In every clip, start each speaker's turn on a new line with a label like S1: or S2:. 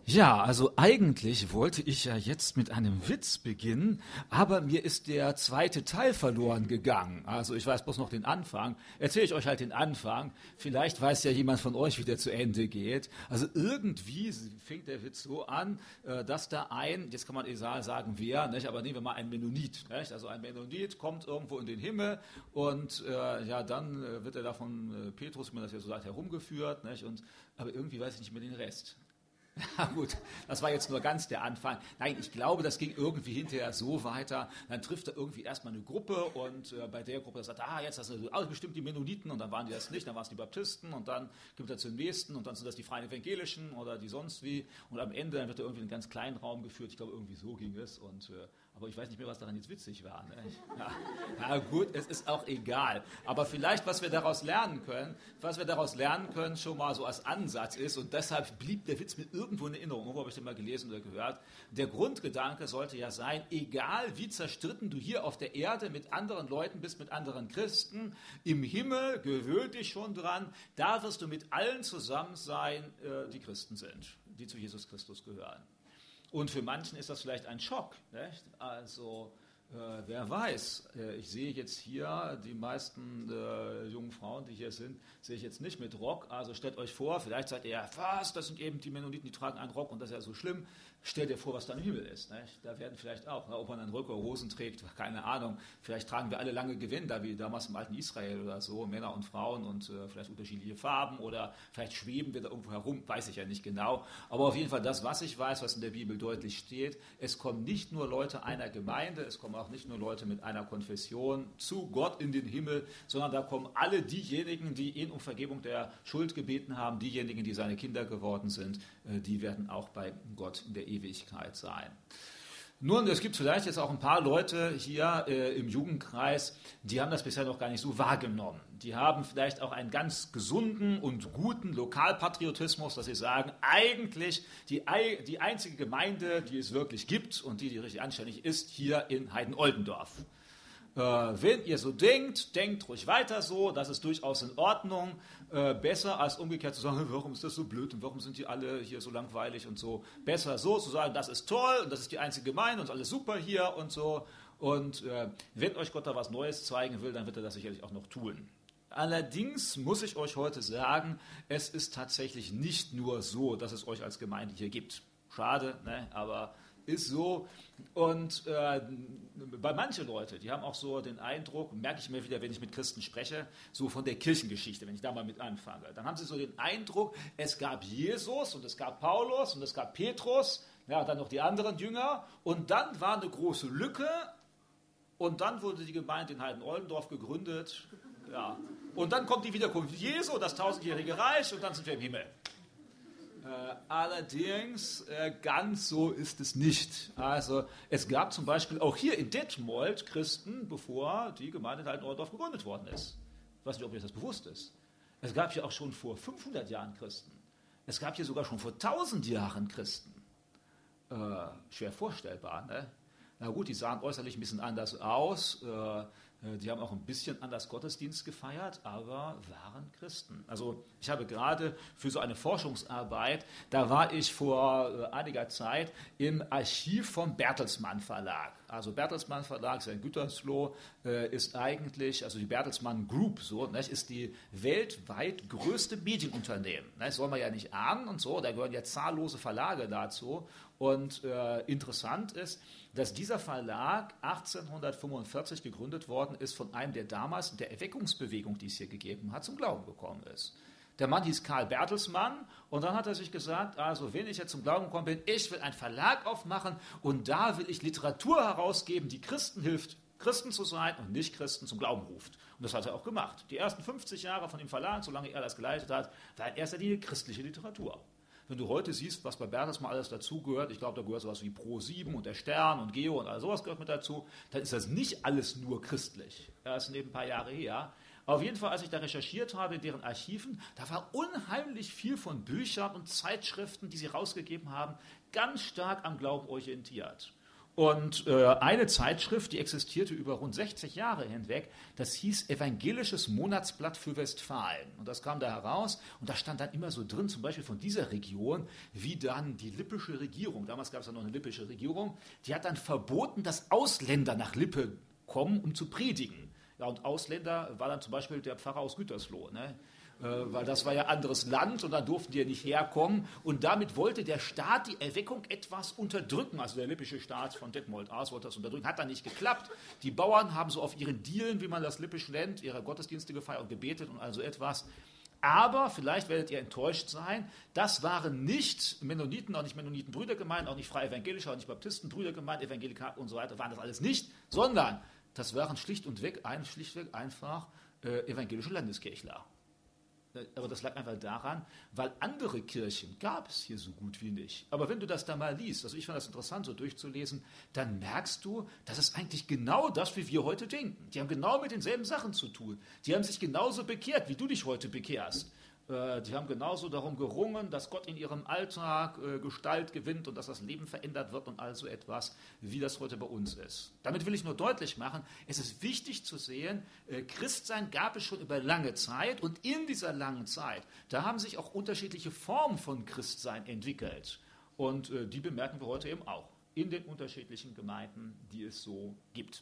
S1: Ja, also eigentlich wollte ich ja jetzt mit einem Witz beginnen, aber mir ist der zweite Teil verloren gegangen. Also ich weiß bloß noch den Anfang. Erzähle ich euch halt den Anfang. Vielleicht weiß ja jemand von euch, wie der zu Ende geht. Also irgendwie fängt der Witz so an, dass da jetzt kann man egal sagen wer, nicht? Aber nehmen wir mal einen Mennonit. Nicht? Also ein Mennonit kommt irgendwo in den Himmel und ja, dann wird er da von Petrus, wie man das ja so sagt, herumgeführt. Nicht? Aber irgendwie weiß ich nicht mehr den Rest. Ja gut, das war jetzt nur ganz der Anfang. Nein, ich glaube, das ging irgendwie hinterher so weiter. Dann trifft er irgendwie erstmal eine Gruppe und bei der Gruppe sagt er, jetzt das sind bestimmt die Mennoniten und dann waren die das nicht, dann waren es die Baptisten und dann kommt er zum nächsten und dann sind das die Freien Evangelischen oder die sonst wie und am Ende dann wird er irgendwie in einen ganz kleinen Raum geführt. Ich glaube, irgendwie so ging es aber ich weiß nicht mehr, was daran jetzt witzig war. Ne? Ja gut, es ist auch egal. Aber vielleicht, was wir daraus lernen können, schon mal so als Ansatz ist, und deshalb blieb der Witz mir irgendwo in Erinnerung, irgendwo habe ich den mal gelesen oder gehört, der Grundgedanke sollte ja sein, egal wie zerstritten du hier auf der Erde mit anderen Leuten bist, mit anderen Christen, im Himmel, gewöhn dich schon dran, da wirst du mit allen zusammen sein, die Christen sind, die zu Jesus Christus gehören. Und für manchen ist das vielleicht ein Schock. Nicht? Also, wer weiß, ich sehe jetzt hier die meisten jungen Frauen, die hier sind, sehe ich jetzt nicht mit Rock. Also stellt euch vor, vielleicht seid ihr ja fast, das sind eben die Mennoniten, die tragen einen Rock und das ist ja so schlimm. Stellt dir vor, was da im Himmel ist. Nicht? Da werden vielleicht auch, ob man einen Röcke oder Hosen trägt, keine Ahnung. Vielleicht tragen wir alle lange Gewänder, wie damals im alten Israel oder so, Männer und Frauen und vielleicht unterschiedliche Farben oder vielleicht schweben wir da irgendwo herum, weiß ich ja nicht genau. Aber auf jeden Fall das, was ich weiß, was in der Bibel deutlich steht, es kommen nicht nur Leute einer Gemeinde, es kommen auch nicht nur Leute mit einer Konfession zu Gott in den Himmel, sondern da kommen alle diejenigen, die ihn um Vergebung der Schuld gebeten haben, diejenigen, die seine Kinder geworden sind, die werden auch bei Gott in der Ewigkeit sein. Nun, es gibt vielleicht jetzt auch ein paar Leute hier im Jugendkreis, die haben das bisher noch gar nicht so wahrgenommen. Die haben vielleicht auch einen ganz gesunden und guten Lokalpatriotismus, dass sie sagen, eigentlich die einzige Gemeinde, die es wirklich gibt und die richtig anständig ist, hier in Heiden-Oldendorf. Wenn ihr so denkt ruhig weiter so, das ist durchaus in Ordnung, besser als umgekehrt zu sagen, warum ist das so blöd und warum sind die alle hier so langweilig und so. Besser so zu sagen, das ist toll und das ist die einzige Gemeinde und alles super hier und so. Und wenn euch Gott da was Neues zeigen will, dann wird er das sicherlich auch noch tun. Allerdings muss ich euch heute sagen, es ist tatsächlich nicht nur so, dass es euch als Gemeinde hier gibt. Schade, ne? Aber ist so. Und bei manchen Leuten, die haben auch so den Eindruck, merke ich mir wieder, wenn ich mit Christen spreche, so von der Kirchengeschichte, wenn ich da mal mit anfange, dann haben sie so den Eindruck, es gab Jesus und es gab Paulus und es gab Petrus, ja, und dann noch die anderen Jünger und dann war eine große Lücke und dann wurde die Gemeinde in Heiden-Oldendorf gegründet, ja, und dann kommt die Wiederkunft Jesu, das 1000-jährige Reich und dann sind wir im Himmel. Allerdings ganz so ist es nicht. Also es gab zum Beispiel auch hier in Detmold Christen, bevor die Gemeinde in Heiden-Oldendorf gegründet worden ist. Ich weiß nicht, ob euch das bewusst ist. Es gab hier auch schon vor 500 Jahren Christen. Es gab hier sogar schon vor 1000 Jahren Christen. Schwer vorstellbar, ne? Na gut, die sahen äußerlich ein bisschen anders aus. Die haben auch ein bisschen anders Gottesdienst gefeiert, aber waren Christen. Also ich habe gerade für so eine Forschungsarbeit, da war ich vor einiger Zeit im Archiv vom Bertelsmann Verlag. Also Bertelsmann Verlag ist in Gütersloh, ist eigentlich, also die Bertelsmann Group, so, ne, ist die weltweit größte Medienunternehmen. Das soll man ja nicht ahnen und so, da gehören ja zahllose Verlage dazu. Und interessant ist, dass dieser Verlag 1845 gegründet worden ist von einem, der damals in der Erweckungsbewegung, die es hier gegeben hat, zum Glauben gekommen ist. Der Mann hieß Karl Bertelsmann und dann hat er sich gesagt, also wenn ich jetzt zum Glauben gekommen bin, ich will einen Verlag aufmachen und da will ich Literatur herausgeben, die Christen hilft, Christen zu sein und nicht Christen zum Glauben ruft. Und das hat er auch gemacht. Die ersten 50 Jahre von dem Verlag, solange er das geleitet hat, war in erster Linie christliche Literatur. Wenn du heute siehst, was bei Bertelsmann alles dazugehört, ich glaube, da gehört sowas wie Pro7 und der Stern und Geo und all sowas gehört mit dazu, dann ist das nicht alles nur christlich. Das ist ein paar Jahre her. Auf jeden Fall, als ich da recherchiert habe in deren Archiven, da war unheimlich viel von Büchern und Zeitschriften, die sie rausgegeben haben, ganz stark am Glauben orientiert. Und eine Zeitschrift, die existierte über rund 60 Jahre hinweg, das hieß Evangelisches Monatsblatt für Westfalen. Und das kam da heraus und da stand dann immer so drin, zum Beispiel von dieser Region, wie dann die lippische Regierung, damals gab es ja noch eine lippische Regierung, die hat dann verboten, dass Ausländer nach Lippe kommen, um zu predigen. Ja, und Ausländer war dann zum Beispiel der Pfarrer aus Gütersloh, ne? Weil das war ja anderes Land und dann durften die ja nicht herkommen. Und damit wollte der Staat die Erweckung etwas unterdrücken. Also der lippische Staat von Detmold Aas wollte das unterdrücken. Hat dann nicht geklappt. Die Bauern haben so auf ihren Dielen, wie man das lippisch nennt, ihre Gottesdienste gefeiert und gebetet und also etwas. Aber, vielleicht werdet ihr enttäuscht sein, das waren nicht Mennoniten, auch nicht Mennonitenbrüdergemeinden, auch nicht Freie Evangelische, auch nicht Baptistenbrüdergemeinden, Evangelika und so weiter, waren das alles nicht, sondern das waren schlichtweg einfach evangelische Landeskirchler. Aber das lag einfach daran, weil andere Kirchen gab es hier so gut wie nicht. Aber wenn du das da mal liest, also ich fand das interessant, so durchzulesen, dann merkst du, das ist eigentlich genau das, wie wir heute denken. Die haben genau mit denselben Sachen zu tun. Die haben sich genauso bekehrt, wie du dich heute bekehrst. Die haben genauso darum gerungen, dass Gott in ihrem Alltag Gestalt gewinnt und dass das Leben verändert wird und all so etwas, wie das heute bei uns ist. Damit will ich nur deutlich machen, es ist wichtig zu sehen, Christsein gab es schon über lange Zeit und in dieser langen Zeit, da haben sich auch unterschiedliche Formen von Christsein entwickelt. Und die bemerken wir heute eben auch in den unterschiedlichen Gemeinden, die es so gibt.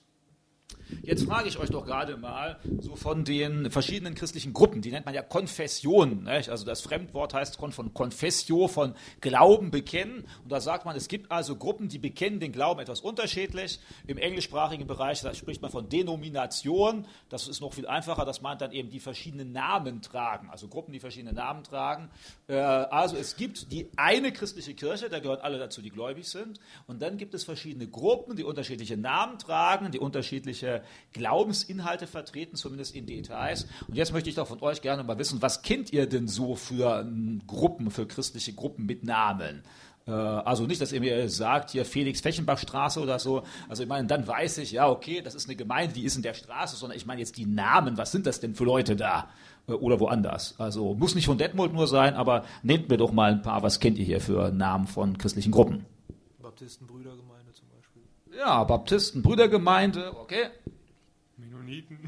S1: Jetzt frage ich euch doch gerade mal so von den verschiedenen christlichen Gruppen, die nennt man ja Konfessionen, nicht? Also das Fremdwort heißt von Confessio, von Glauben bekennen, und da sagt man, es gibt also Gruppen, die bekennen den Glauben etwas unterschiedlich. Im englischsprachigen Bereich da spricht man von Denomination, das ist noch viel einfacher, das meint dann eben die verschiedenen Namen tragen, also Gruppen, die verschiedene Namen tragen. Also es gibt die eine christliche Kirche, da gehören alle dazu, die gläubig sind, und dann gibt es verschiedene Gruppen, die unterschiedliche Namen tragen, die unterschiedliche Glaubensinhalte vertreten, zumindest in Details. Und jetzt möchte ich doch von euch gerne mal wissen, was kennt ihr denn so für Gruppen, für christliche Gruppen mit Namen? Also nicht, dass ihr mir sagt, hier Felix-Fechenbach-Straße oder so. Also ich meine, dann weiß ich, ja okay, das ist eine Gemeinde, die ist in der Straße, sondern ich meine jetzt die Namen, was sind das denn für Leute da? Oder woanders. Also muss nicht von Detmold nur sein, aber nehmt mir doch mal ein paar, was kennt ihr hier für Namen von christlichen Gruppen?
S2: Baptistenbrüdergemeinde zum Beispiel.
S1: Ja, Baptistenbrüdergemeinde, okay.
S2: Mennoniten.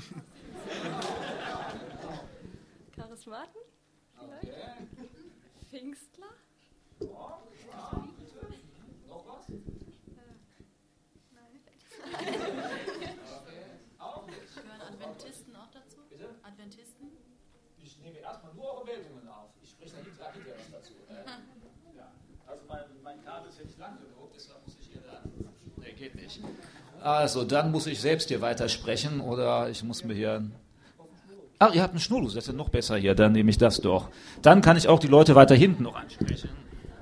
S3: Charismaten?
S1: Okay.
S3: Pfingstler?
S1: Noch was?
S3: Nein.
S1: Okay. Auch nicht.
S4: Gehören Adventisten auch dazu?
S1: Bitte?
S4: Adventisten?
S1: Ich nehme erstmal nur eure Meldungen auf. Ich spreche dann hinterher was dazu. Ja. Also mein Kabel ist ja nicht lang genug, deshalb muss ich hier dann... Nee, geht nicht. Also, dann muss ich selbst hier weitersprechen oder ich muss mir hier... Ach, ihr habt einen Schnurlos, das ist ja noch besser hier, dann nehme ich das doch. Dann kann ich auch die Leute weiter hinten noch ansprechen.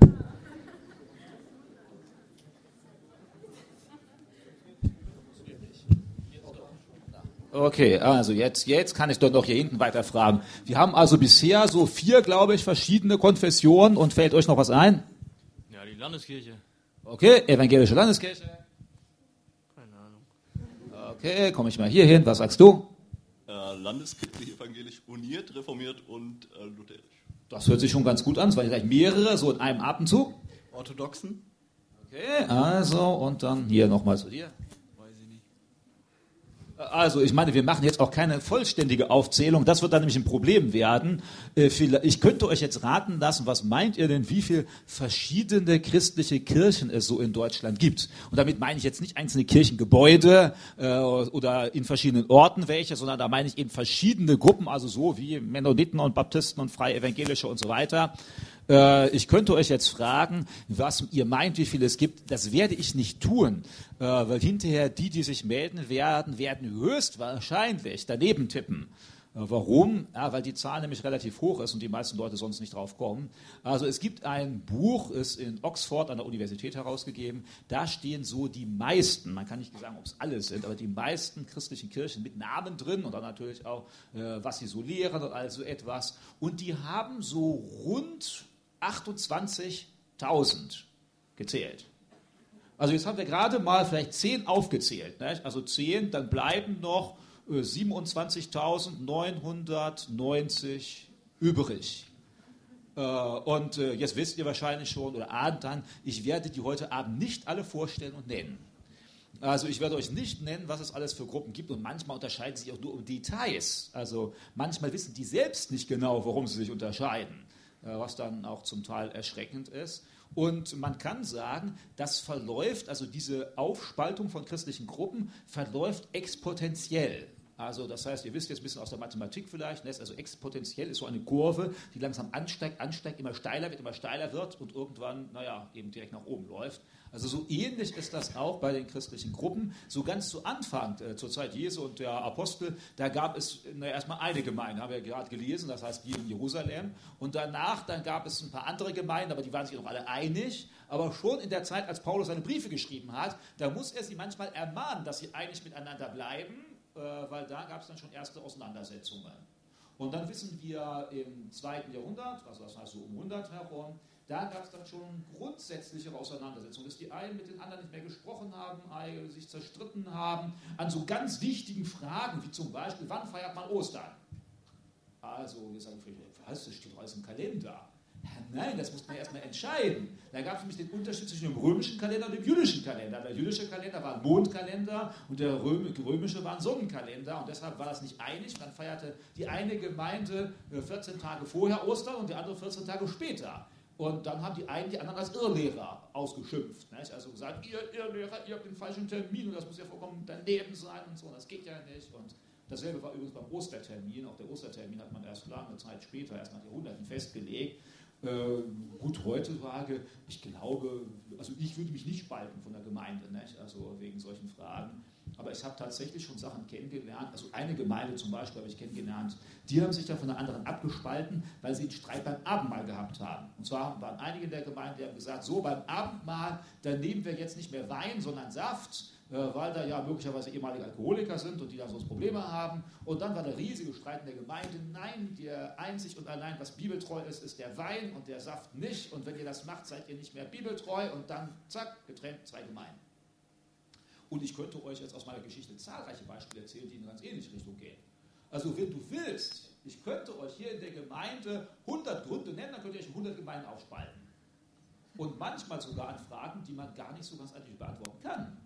S1: Okay, also jetzt kann ich doch noch hier hinten weiter fragen. Wir haben also bisher so 4, glaube ich, verschiedene Konfessionen, und fällt euch noch was ein?
S2: Ja, die Landeskirche.
S1: Okay, evangelische Landeskirche.
S2: Keine Ahnung.
S1: Okay, komme ich mal hier hin. Was sagst du?
S5: Landeskirchlich, evangelisch, uniert, reformiert und lutherisch.
S1: Das hört sich schon ganz gut an. Es waren gleich mehrere, so in einem Atemzug.
S5: Orthodoxen?
S1: Okay, also, und dann hier nochmal zu dir.
S2: Weiß ich nicht.
S1: Also, ich meine, wir machen jetzt auch keine vollständige Aufzählung. Das wird dann nämlich ein Problem werden. Ich könnte euch jetzt raten lassen, was meint ihr denn, wie viele verschiedene christliche Kirchen es so in Deutschland gibt? Und damit meine ich jetzt nicht einzelne Kirchengebäude oder in verschiedenen Orten welche, sondern da meine ich eben verschiedene Gruppen, also so wie Mennoniten und Baptisten und Freie Evangelische und so weiter. Ich könnte euch jetzt fragen, was ihr meint, wie viele es gibt. Das werde ich nicht tun, weil hinterher die sich melden werden höchstwahrscheinlich daneben tippen. Warum? Ja, weil die Zahl nämlich relativ hoch ist und die meisten Leute sonst nicht drauf kommen. Also es gibt ein Buch, ist in Oxford an der Universität herausgegeben, da stehen so die meisten, man kann nicht sagen, ob es alle sind, aber die meisten christlichen Kirchen mit Namen drin und dann natürlich auch, was sie so lehren und all so etwas. Und die haben so rund 28.000 gezählt. Also jetzt haben wir gerade mal vielleicht 10 aufgezählt. Ne? Also 10, dann bleiben noch 27.990 übrig. Und jetzt wisst ihr wahrscheinlich schon oder ahnt dann, ich werde die heute Abend nicht alle vorstellen und nennen. Also ich werde euch nicht nennen, was es alles für Gruppen gibt und manchmal unterscheiden sie sich auch nur um Details. Also manchmal wissen die selbst nicht genau, warum sie sich unterscheiden, was dann auch zum Teil erschreckend ist. Und man kann sagen, das verläuft, also diese Aufspaltung von christlichen Gruppen verläuft exponentiell. Also das heißt, ihr wisst jetzt ein bisschen aus der Mathematik vielleicht, also exponentiell ist so eine Kurve, die langsam ansteigt, immer steiler wird und irgendwann, eben direkt nach oben läuft. Also so ähnlich ist das auch bei den christlichen Gruppen. So ganz zu Anfang, zur Zeit Jesu und der Apostel, da gab es erstmal eine Gemeinde, haben wir ja gerade gelesen, das heißt die in Jerusalem. Und danach, dann gab es ein paar andere Gemeinden, aber die waren sich noch alle einig. Aber schon in der Zeit, als Paulus seine Briefe geschrieben hat, da muss er sie manchmal ermahnen, dass sie einig miteinander bleiben, weil da gab es dann schon erste Auseinandersetzungen. Und dann wissen wir im 2. Jahrhundert, also das heißt so um 100 herum, da gab es dann schon grundsätzlichere Auseinandersetzungen, dass die einen mit den anderen nicht mehr gesprochen haben, sich zerstritten haben, an so ganz wichtigen Fragen, wie zum Beispiel, wann feiert man Ostern? Also, wir sagen, was, das steht doch alles im Kalender. Nein, das muss man erstmal entscheiden. Da gab es nämlich den Unterschied zwischen dem römischen Kalender und dem jüdischen Kalender. Der jüdische Kalender war ein Mondkalender und der römische war ein Sonnenkalender. Und deshalb war das nicht einig. Dann feierte die eine Gemeinde 14 Tage vorher Ostern und die andere 14 Tage später. Und dann haben die einen die anderen als Irrlehrer ausgeschimpft. Nicht? Also gesagt, ihr Irrlehrer, ihr habt den falschen Termin und das muss ja vollkommen daneben sein und so. Das geht ja nicht. Und dasselbe war übrigens beim Ostertermin. Auch der Ostertermin hat man erst lange Zeit später, erst nach Jahrhunderten festgelegt. Gut, heutzutage, ich glaube, also ich würde mich nicht spalten von der Gemeinde, nicht? Also wegen solchen Fragen. Aber ich habe tatsächlich schon Sachen kennengelernt, also eine Gemeinde zum Beispiel habe ich kennengelernt, die haben sich dann von der anderen abgespalten, weil sie einen Streit beim Abendmahl gehabt haben. Und zwar waren einige in der Gemeinde, die haben gesagt, so beim Abendmahl, da nehmen wir jetzt nicht mehr Wein, sondern Saft, weil da ja möglicherweise ehemalige Alkoholiker sind und die da sonst Probleme haben. Und dann war der riesige Streit in der Gemeinde. Nein, der einzig und allein, was bibeltreu ist, ist der Wein und der Saft nicht. Und wenn ihr das macht, seid ihr nicht mehr bibeltreu. Und dann, zack, getrennt, zwei Gemeinden. Und ich könnte euch jetzt aus meiner Geschichte zahlreiche Beispiele erzählen, die in eine ganz ähnliche Richtung gehen. Also wenn du willst, ich könnte euch hier in der Gemeinde 100 Gründe nennen, dann könnt ihr euch in 100 Gemeinden aufspalten. Und manchmal sogar an Fragen, die man gar nicht so ganz eindeutig beantworten kann.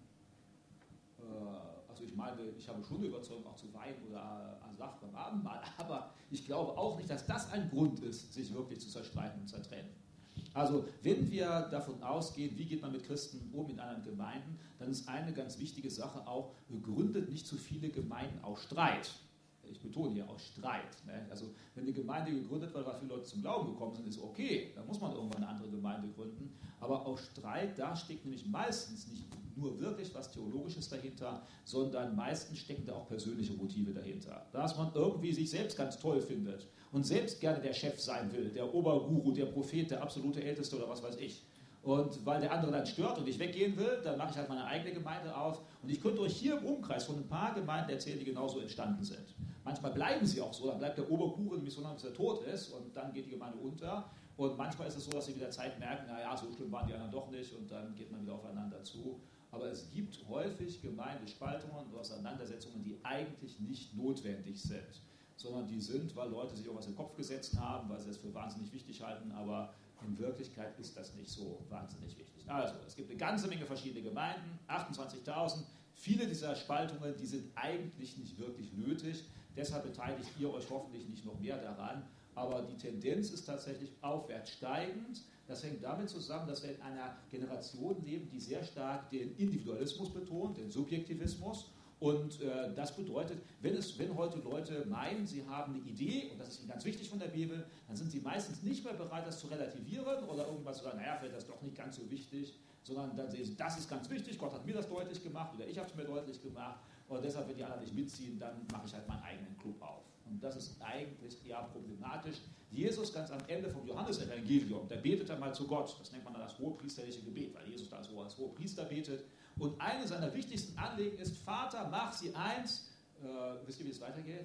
S1: Also ich meine, ich habe schon eine Überzeugung auch zu Wein oder an Saft beim Abendmahl, aber ich glaube auch nicht, dass das ein Grund ist, sich wirklich zu zerstreiten und zertrennen. Also wenn wir davon ausgehen, wie geht man mit Christen um in anderen Gemeinden, dann ist eine ganz wichtige Sache auch, gründet nicht zu viele Gemeinden aus Streit. Ich betone hier aus Streit. Ne? Also wenn eine Gemeinde gegründet wird, weil viele Leute zum Glauben gekommen sind, ist okay, dann muss man irgendwann eine andere Gemeinde gründen. Aber aus Streit, da steckt nämlich meistens nicht nur wirklich was Theologisches dahinter, sondern meistens stecken da auch persönliche Motive dahinter. Dass man irgendwie sich selbst ganz toll findet und selbst gerne der Chef sein will, der Oberguru, der Prophet, der absolute Älteste oder was weiß ich. Und weil der andere dann stört und ich weggehen will, dann mache ich halt meine eigene Gemeinde auf. Und ich könnte euch hier im Umkreis von ein paar Gemeinden erzählen, die genauso entstanden sind. Manchmal bleiben sie auch so, dann bleibt der Oberguru nämlich so lange, bis er tot ist und dann geht die Gemeinde unter. Und manchmal ist es so, dass sie mit der Zeit merken, naja, so schlimm waren die anderen doch nicht und dann geht man wieder aufeinander zu. Aber es gibt häufig Gemeindespaltungen und Auseinandersetzungen, die eigentlich nicht notwendig sind, sondern die sind, weil Leute sich irgendwas in den Kopf gesetzt haben, weil sie es für wahnsinnig wichtig halten, aber in Wirklichkeit ist das nicht so wahnsinnig wichtig. Also, es gibt eine ganze Menge verschiedene Gemeinden, 28.000. Viele dieser Spaltungen, die sind eigentlich nicht wirklich nötig. Deshalb beteiligt ihr euch hoffentlich nicht noch mehr daran. Aber die Tendenz ist tatsächlich aufwärts steigend. Das hängt damit zusammen, dass wir in einer Generation leben, die sehr stark den Individualismus betont, den Subjektivismus. Und das bedeutet, wenn heute Leute meinen, sie haben eine Idee, und das ist ihnen ganz wichtig von der Bibel, dann sind sie meistens nicht mehr bereit, das zu relativieren oder irgendwas zu sagen, naja, vielleicht ist das doch nicht ganz so wichtig, sondern dann sehen sie, das ist ganz wichtig, Gott hat mir das deutlich gemacht oder ich habe es mir deutlich gemacht und deshalb, wenn die anderen nicht mitziehen, dann mache ich halt meinen eigenen Club auf. Und das ist eigentlich eher problematisch. Jesus ganz am Ende vom Johannesevangelium, der betet dann mal zu Gott, das nennt man dann das hohepriesterliche Gebet, weil Jesus da als Hohepriester betet. Und eine seiner wichtigsten Anliegen ist, Vater, mach sie eins. Wisst ihr, wie es weitergeht?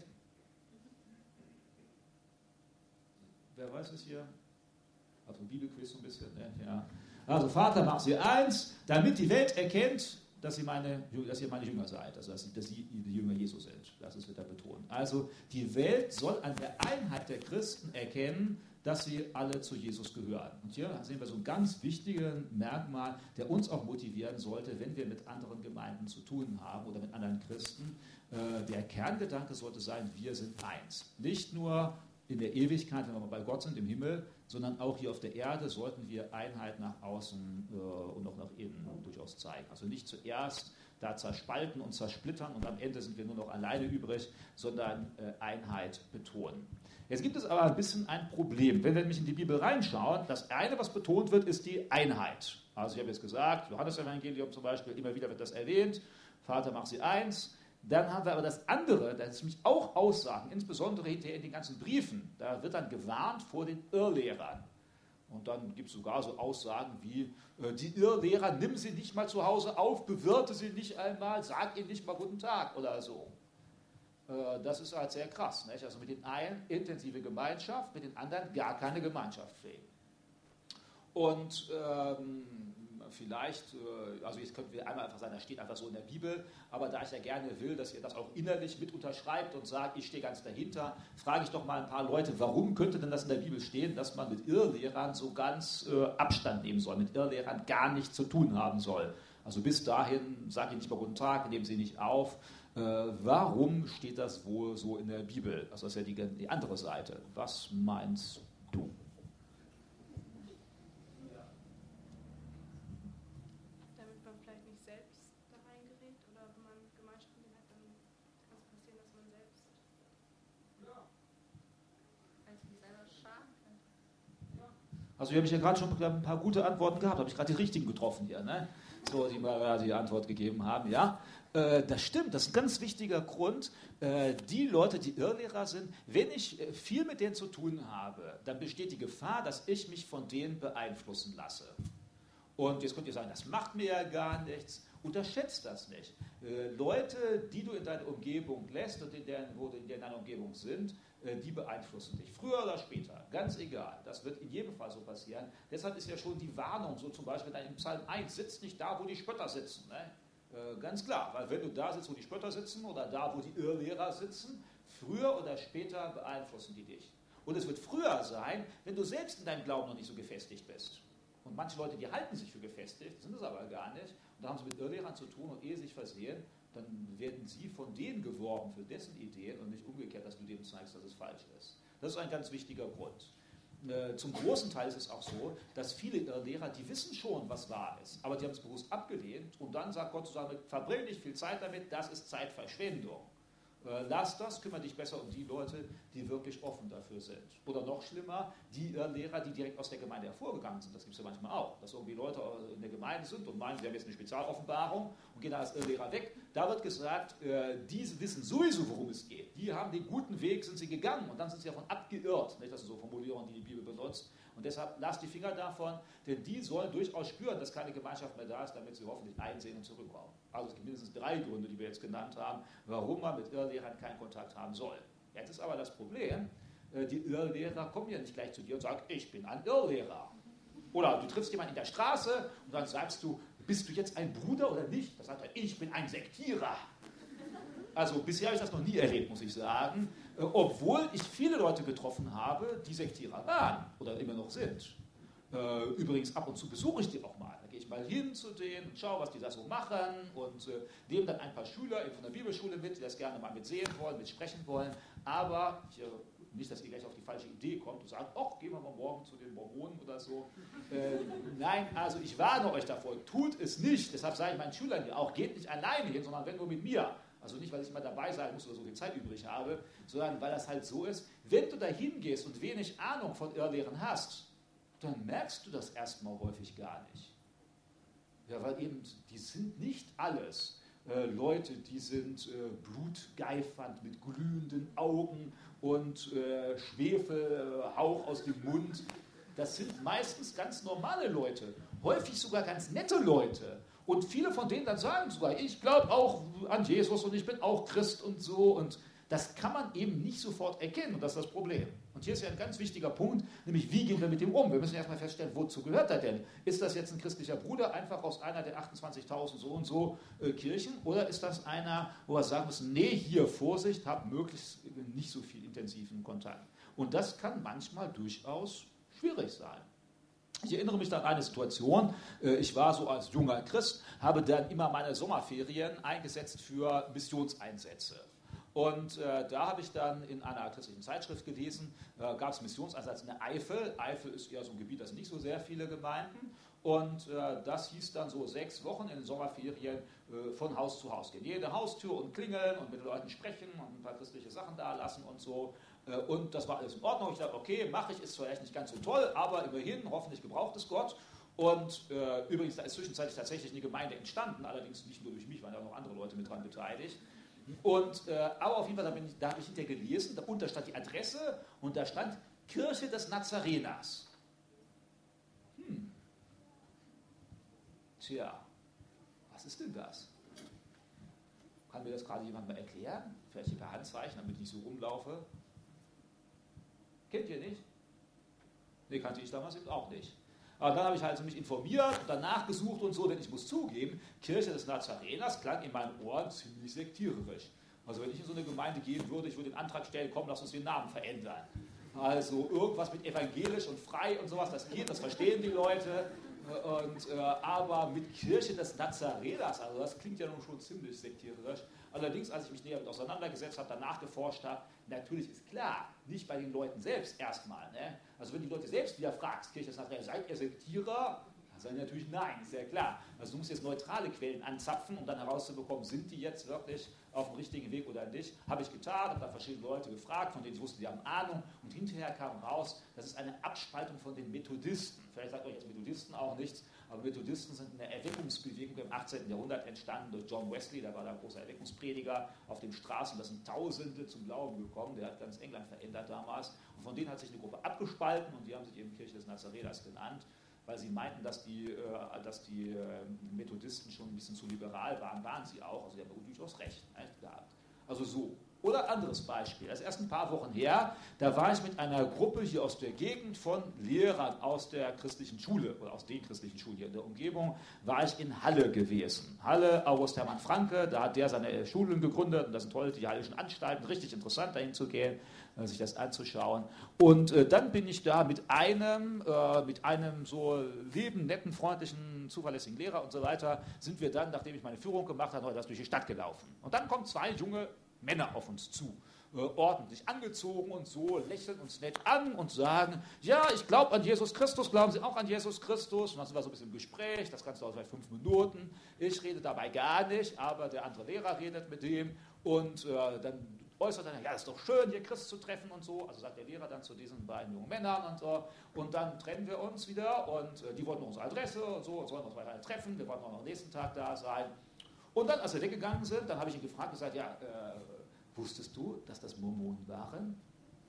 S1: Wer weiß es hier? Also ein Bibelquiz so ein bisschen. Ne? Ja. Also Vater, mach sie eins, damit die Welt erkennt, dass ihr meine Jünger seid. Also dass ihr die Jünger Jesu sind. Das ist wieder betont. Also die Welt soll an der Einheit der Christen erkennen, dass sie alle zu Jesus gehören. Und hier sehen wir so ein ganz wichtiges Merkmal, der uns auch motivieren sollte, wenn wir mit anderen Gemeinden zu tun haben oder mit anderen Christen. Der Kerngedanke sollte sein, wir sind eins. Nicht nur in der Ewigkeit, wenn wir bei Gott sind, im Himmel, sondern auch hier auf der Erde sollten wir Einheit nach außen und auch nach innen durchaus zeigen. Also nicht zuerst da zerspalten und zersplittern und am Ende sind wir nur noch alleine übrig, sondern Einheit betonen. Jetzt gibt es aber ein bisschen ein Problem. Wenn wir nämlich in die Bibel reinschauen, das eine, was betont wird, ist die Einheit. Also ich habe jetzt gesagt, Johannes-Evangelium zum Beispiel, immer wieder wird das erwähnt, Vater macht sie eins. Dann haben wir aber das andere, das ist nämlich auch Aussagen, insbesondere hinterher in den ganzen Briefen. Da wird dann gewarnt vor den Irrlehrern. Und dann gibt es sogar so Aussagen wie, die Irrlehrer, nimm sie nicht mal zu Hause auf, bewirte sie nicht einmal, sag ihnen nicht mal guten Tag oder so. Das ist halt sehr krass. Nicht? Also mit den einen intensive Gemeinschaft, mit den anderen gar keine Gemeinschaft pflegen. Und vielleicht, also jetzt könnten wir einmal einfach sagen, das steht einfach so in der Bibel, aber da ich ja gerne will, dass ihr das auch innerlich mit unterschreibt und sagt, ich stehe ganz dahinter, frage ich doch mal ein paar Leute, warum könnte denn das in der Bibel stehen, dass man mit Irrlehrern so ganz Abstand nehmen soll, mit Irrlehrern gar nichts zu tun haben soll. Also bis dahin, sage ich nicht mal guten Tag, nehmen Sie nicht auf. Warum steht das wohl so in der Bibel? Also das ist ja die andere Seite. Was meinst du?
S3: Damit man vielleicht nicht selbst da reingerät oder wenn man Gemeinschaften hat, dann kann es passieren, dass man selbst
S4: Als wie selber schaden könnte.
S1: Also hier habe ich ja gerade schon ein paar gute Antworten gehabt, habe ich gerade die richtigen getroffen hier, ne? So, die mir die Antwort gegeben haben, ja. Das stimmt, das ist ein ganz wichtiger Grund. Die Leute, die Irrlehrer sind, wenn ich viel mit denen zu tun habe, dann besteht die Gefahr, dass ich mich von denen beeinflussen lasse. Und jetzt könnt ihr sagen, das macht mir ja gar nichts. Unterschätzt das nicht. Leute, die du in deiner Umgebung lässt und die in deiner Umgebung sind, die beeinflussen dich. Früher oder später, ganz egal. Das wird in jedem Fall so passieren. Deshalb ist ja schon die Warnung, so zum Beispiel in Psalm 1, sitzt nicht da, wo die Spötter sitzen. Ne? Ganz klar, weil wenn du da sitzt, wo die Spötter sitzen oder da, wo die Irrlehrer sitzen, früher oder später beeinflussen die dich. Und es wird früher sein, wenn du selbst in deinem Glauben noch nicht so gefestigt bist. Und manche Leute, die halten sich für gefestigt, sind es aber gar nicht. Und da haben sie mit Irrlehrern zu tun und ehe sie sich versehen, dann werden sie von denen geworben für dessen Ideen und nicht umgekehrt, dass du denen zeigst, dass es falsch ist. Das ist ein ganz wichtiger Grund. Zum großen Teil ist es auch so, dass viele Irrlehrer, die wissen schon, was wahr ist, aber die haben es bewusst abgelehnt und dann sagt Gott zusammen, verbring nicht viel Zeit damit, das ist Zeitverschwendung. Lass das, kümmere dich besser um die Leute, die wirklich offen dafür sind. Oder noch schlimmer, die Lehrer, die direkt aus der Gemeinde hervorgegangen sind. Das gibt es ja manchmal auch, dass irgendwie Leute in der Gemeinde sind und meinen, sie haben jetzt eine Spezialoffenbarung und gehen als Lehrer weg. Da wird gesagt, diese wissen sowieso, worum es geht. Die haben den guten Weg, sind sie gegangen und dann sind sie davon abgeirrt. Nicht? Das sind so Formulierungen, die die Bibel benutzt. Und deshalb lasst die Finger davon, denn die sollen durchaus spüren, dass keine Gemeinschaft mehr da ist, damit sie hoffentlich einsehen und zurückkommen. Also es gibt mindestens 3 Gründe, die wir jetzt genannt haben, warum man mit Irrlehrern keinen Kontakt haben soll. Jetzt ist aber das Problem, die Irrlehrer kommen ja nicht gleich zu dir und sagen, ich bin ein Irrlehrer. Oder du triffst jemanden in der Straße und dann sagst du, bist du jetzt ein Bruder oder nicht? Da sagt er, ich bin ein Sektierer. Also bisher habe ich das noch nie erlebt, muss ich sagen. Obwohl ich viele Leute getroffen habe, die Sektierer waren oder immer noch sind. Übrigens, ab und zu besuche ich die auch mal. Da gehe ich mal hin zu denen, schaue, was die da so machen und nehme dann ein paar Schüler von der Bibelschule mit, die das gerne mal mitsehen wollen, mitsprechen wollen. Aber nicht, dass ihr gleich auf die falsche Idee kommt und sagt, ach, gehen wir mal morgen zu den Mormonen oder so. Nein, also ich warne euch davor, tut es nicht. Deshalb sage ich meinen Schülern ja auch, geht nicht alleine hin, sondern wenn nur mit mir. Also nicht, weil ich immer dabei sein muss oder so viel Zeit übrig habe, sondern weil das halt so ist, wenn du da hingehst und wenig Ahnung von Irrlehren hast, dann merkst du das erstmal häufig gar nicht. Ja, weil eben, die sind nicht alles Leute, die sind blutgeifernd mit glühenden Augen und Schwefelhauch aus dem Mund. Das sind meistens ganz normale Leute, häufig sogar ganz nette Leute. Und viele von denen dann sagen sogar, ich glaube auch an Jesus und ich bin auch Christ und so. Und das kann man eben nicht sofort erkennen und das ist das Problem. Und hier ist ja ein ganz wichtiger Punkt, nämlich wie gehen wir mit dem um? Wir müssen erstmal feststellen, wozu gehört er denn? Ist das jetzt ein christlicher Bruder, einfach aus einer der 28.000 so und so Kirchen? Oder ist das einer, wo wir sagen müssen, nee, hier Vorsicht, hab möglichst nicht so viel intensiven Kontakt? Und das kann manchmal durchaus schwierig sein. Ich erinnere mich an eine Situation, ich war so als junger Christ, habe dann immer meine Sommerferien eingesetzt für Missionseinsätze. Und da habe ich dann in einer christlichen Zeitschrift gelesen, gab es Missionseinsatz in der Eifel. Eifel ist eher so ein Gebiet, da sind nicht so sehr viele Gemeinden. Und das hieß dann so 6 Wochen in den Sommerferien von Haus zu Haus gehen. Jede Haustür und klingeln und mit den Leuten sprechen und ein paar christliche Sachen da lassen und so. Und das war alles in Ordnung. Ich dachte, okay, mache ich, ist vielleicht nicht ganz so toll, aber immerhin, hoffentlich gebraucht es Gott. Und übrigens, da ist zwischenzeitlich tatsächlich eine Gemeinde entstanden, allerdings nicht nur durch mich, waren da auch noch andere Leute mit dran beteiligt. Und, aber auf jeden Fall, da habe ich hinterher gelesen, und da stand die Adresse und da stand Kirche des Nazareners. Tja, was ist denn das? Kann mir das gerade jemand mal erklären? Vielleicht ein paar Handzeichen, damit ich nicht so rumlaufe. Kennt ihr nicht? Nee, kannte ich damals eben auch nicht. Aber dann habe ich halt mich informiert und danach gesucht und so, denn ich muss zugeben, Kirche des Nazareners klang in meinen Ohren ziemlich sektiererisch. Also wenn ich in so eine Gemeinde gehen würde, ich würde den Antrag stellen, komm, lass uns den Namen verändern. Also irgendwas mit evangelisch und frei und sowas, das geht, das verstehen die Leute. Aber mit Kirche des Nazareners, also das klingt ja nun schon ziemlich sektierisch. Allerdings, als ich mich näher damit auseinandergesetzt habe, danach geforscht habe, natürlich ist klar, nicht bei den Leuten selbst erstmal. Ne? Also wenn die Leute selbst wieder fragst, Kirche des Nazareners, seid ihr Sektierer? Dann sagen die natürlich nein, ist ja klar. Also du musst jetzt neutrale Quellen anzapfen, um dann herauszubekommen, sind die jetzt wirklich auf dem richtigen Weg oder nicht. Habe ich getan, habe dann verschiedene Leute gefragt, von denen ich wusste, die haben Ahnung. Und hinterher kam raus, das ist eine Abspaltung von den Methodisten. Vielleicht sagt euch jetzt Methodisten auch nichts, aber Methodisten sind in der Erweckungsbewegung im 18. Jahrhundert entstanden durch John Wesley, der war da ein großer Erweckungsprediger auf den Straßen. Da sind Tausende zum Glauben gekommen, der hat ganz England verändert damals. Und von denen hat sich eine Gruppe abgespalten und die haben sich eben Kirche des Nazareners genannt, weil sie meinten, dass die Methodisten schon ein bisschen zu liberal waren sie auch, also die haben durchaus recht gehabt. Also so. Oder anderes Beispiel, das ist erst ein paar Wochen her, da war ich mit einer Gruppe hier aus der Gegend von Lehrern aus der christlichen Schule, oder aus den christlichen Schulen hier in der Umgebung, war ich in Halle gewesen. Halle, August Hermann Franke, da hat der seine Schulen gegründet und das sind toll, die Hallischen Anstalten, richtig interessant dahin zu gehen, sich das anzuschauen. Und dann bin ich da mit einem so lieben, netten, freundlichen, zuverlässigen Lehrer und so weiter, sind wir dann, nachdem ich meine Führung gemacht habe, heute durch die Stadt gelaufen. Und dann kommen 2 junge Männer auf uns zu, ordentlich angezogen und so, lächeln uns nett an und sagen, ja, ich glaube an Jesus Christus, glauben Sie auch an Jesus Christus? Und dann sind wir so ein bisschen im Gespräch, das Ganze dauert vielleicht 5 Minuten, ich rede dabei gar nicht, aber der andere Lehrer redet mit dem und dann äußert er, ja, das ist doch schön, hier Christ zu treffen und so, also sagt der Lehrer dann zu diesen beiden jungen Männern und so, und dann trennen wir uns wieder und die wollten unsere Adresse und so und sollen uns weiter treffen, wir wollten auch noch am nächsten Tag da sein. Und dann, als wir weggegangen sind, dann habe ich ihn gefragt und gesagt, ja, wusstest du, dass das Mormonen waren?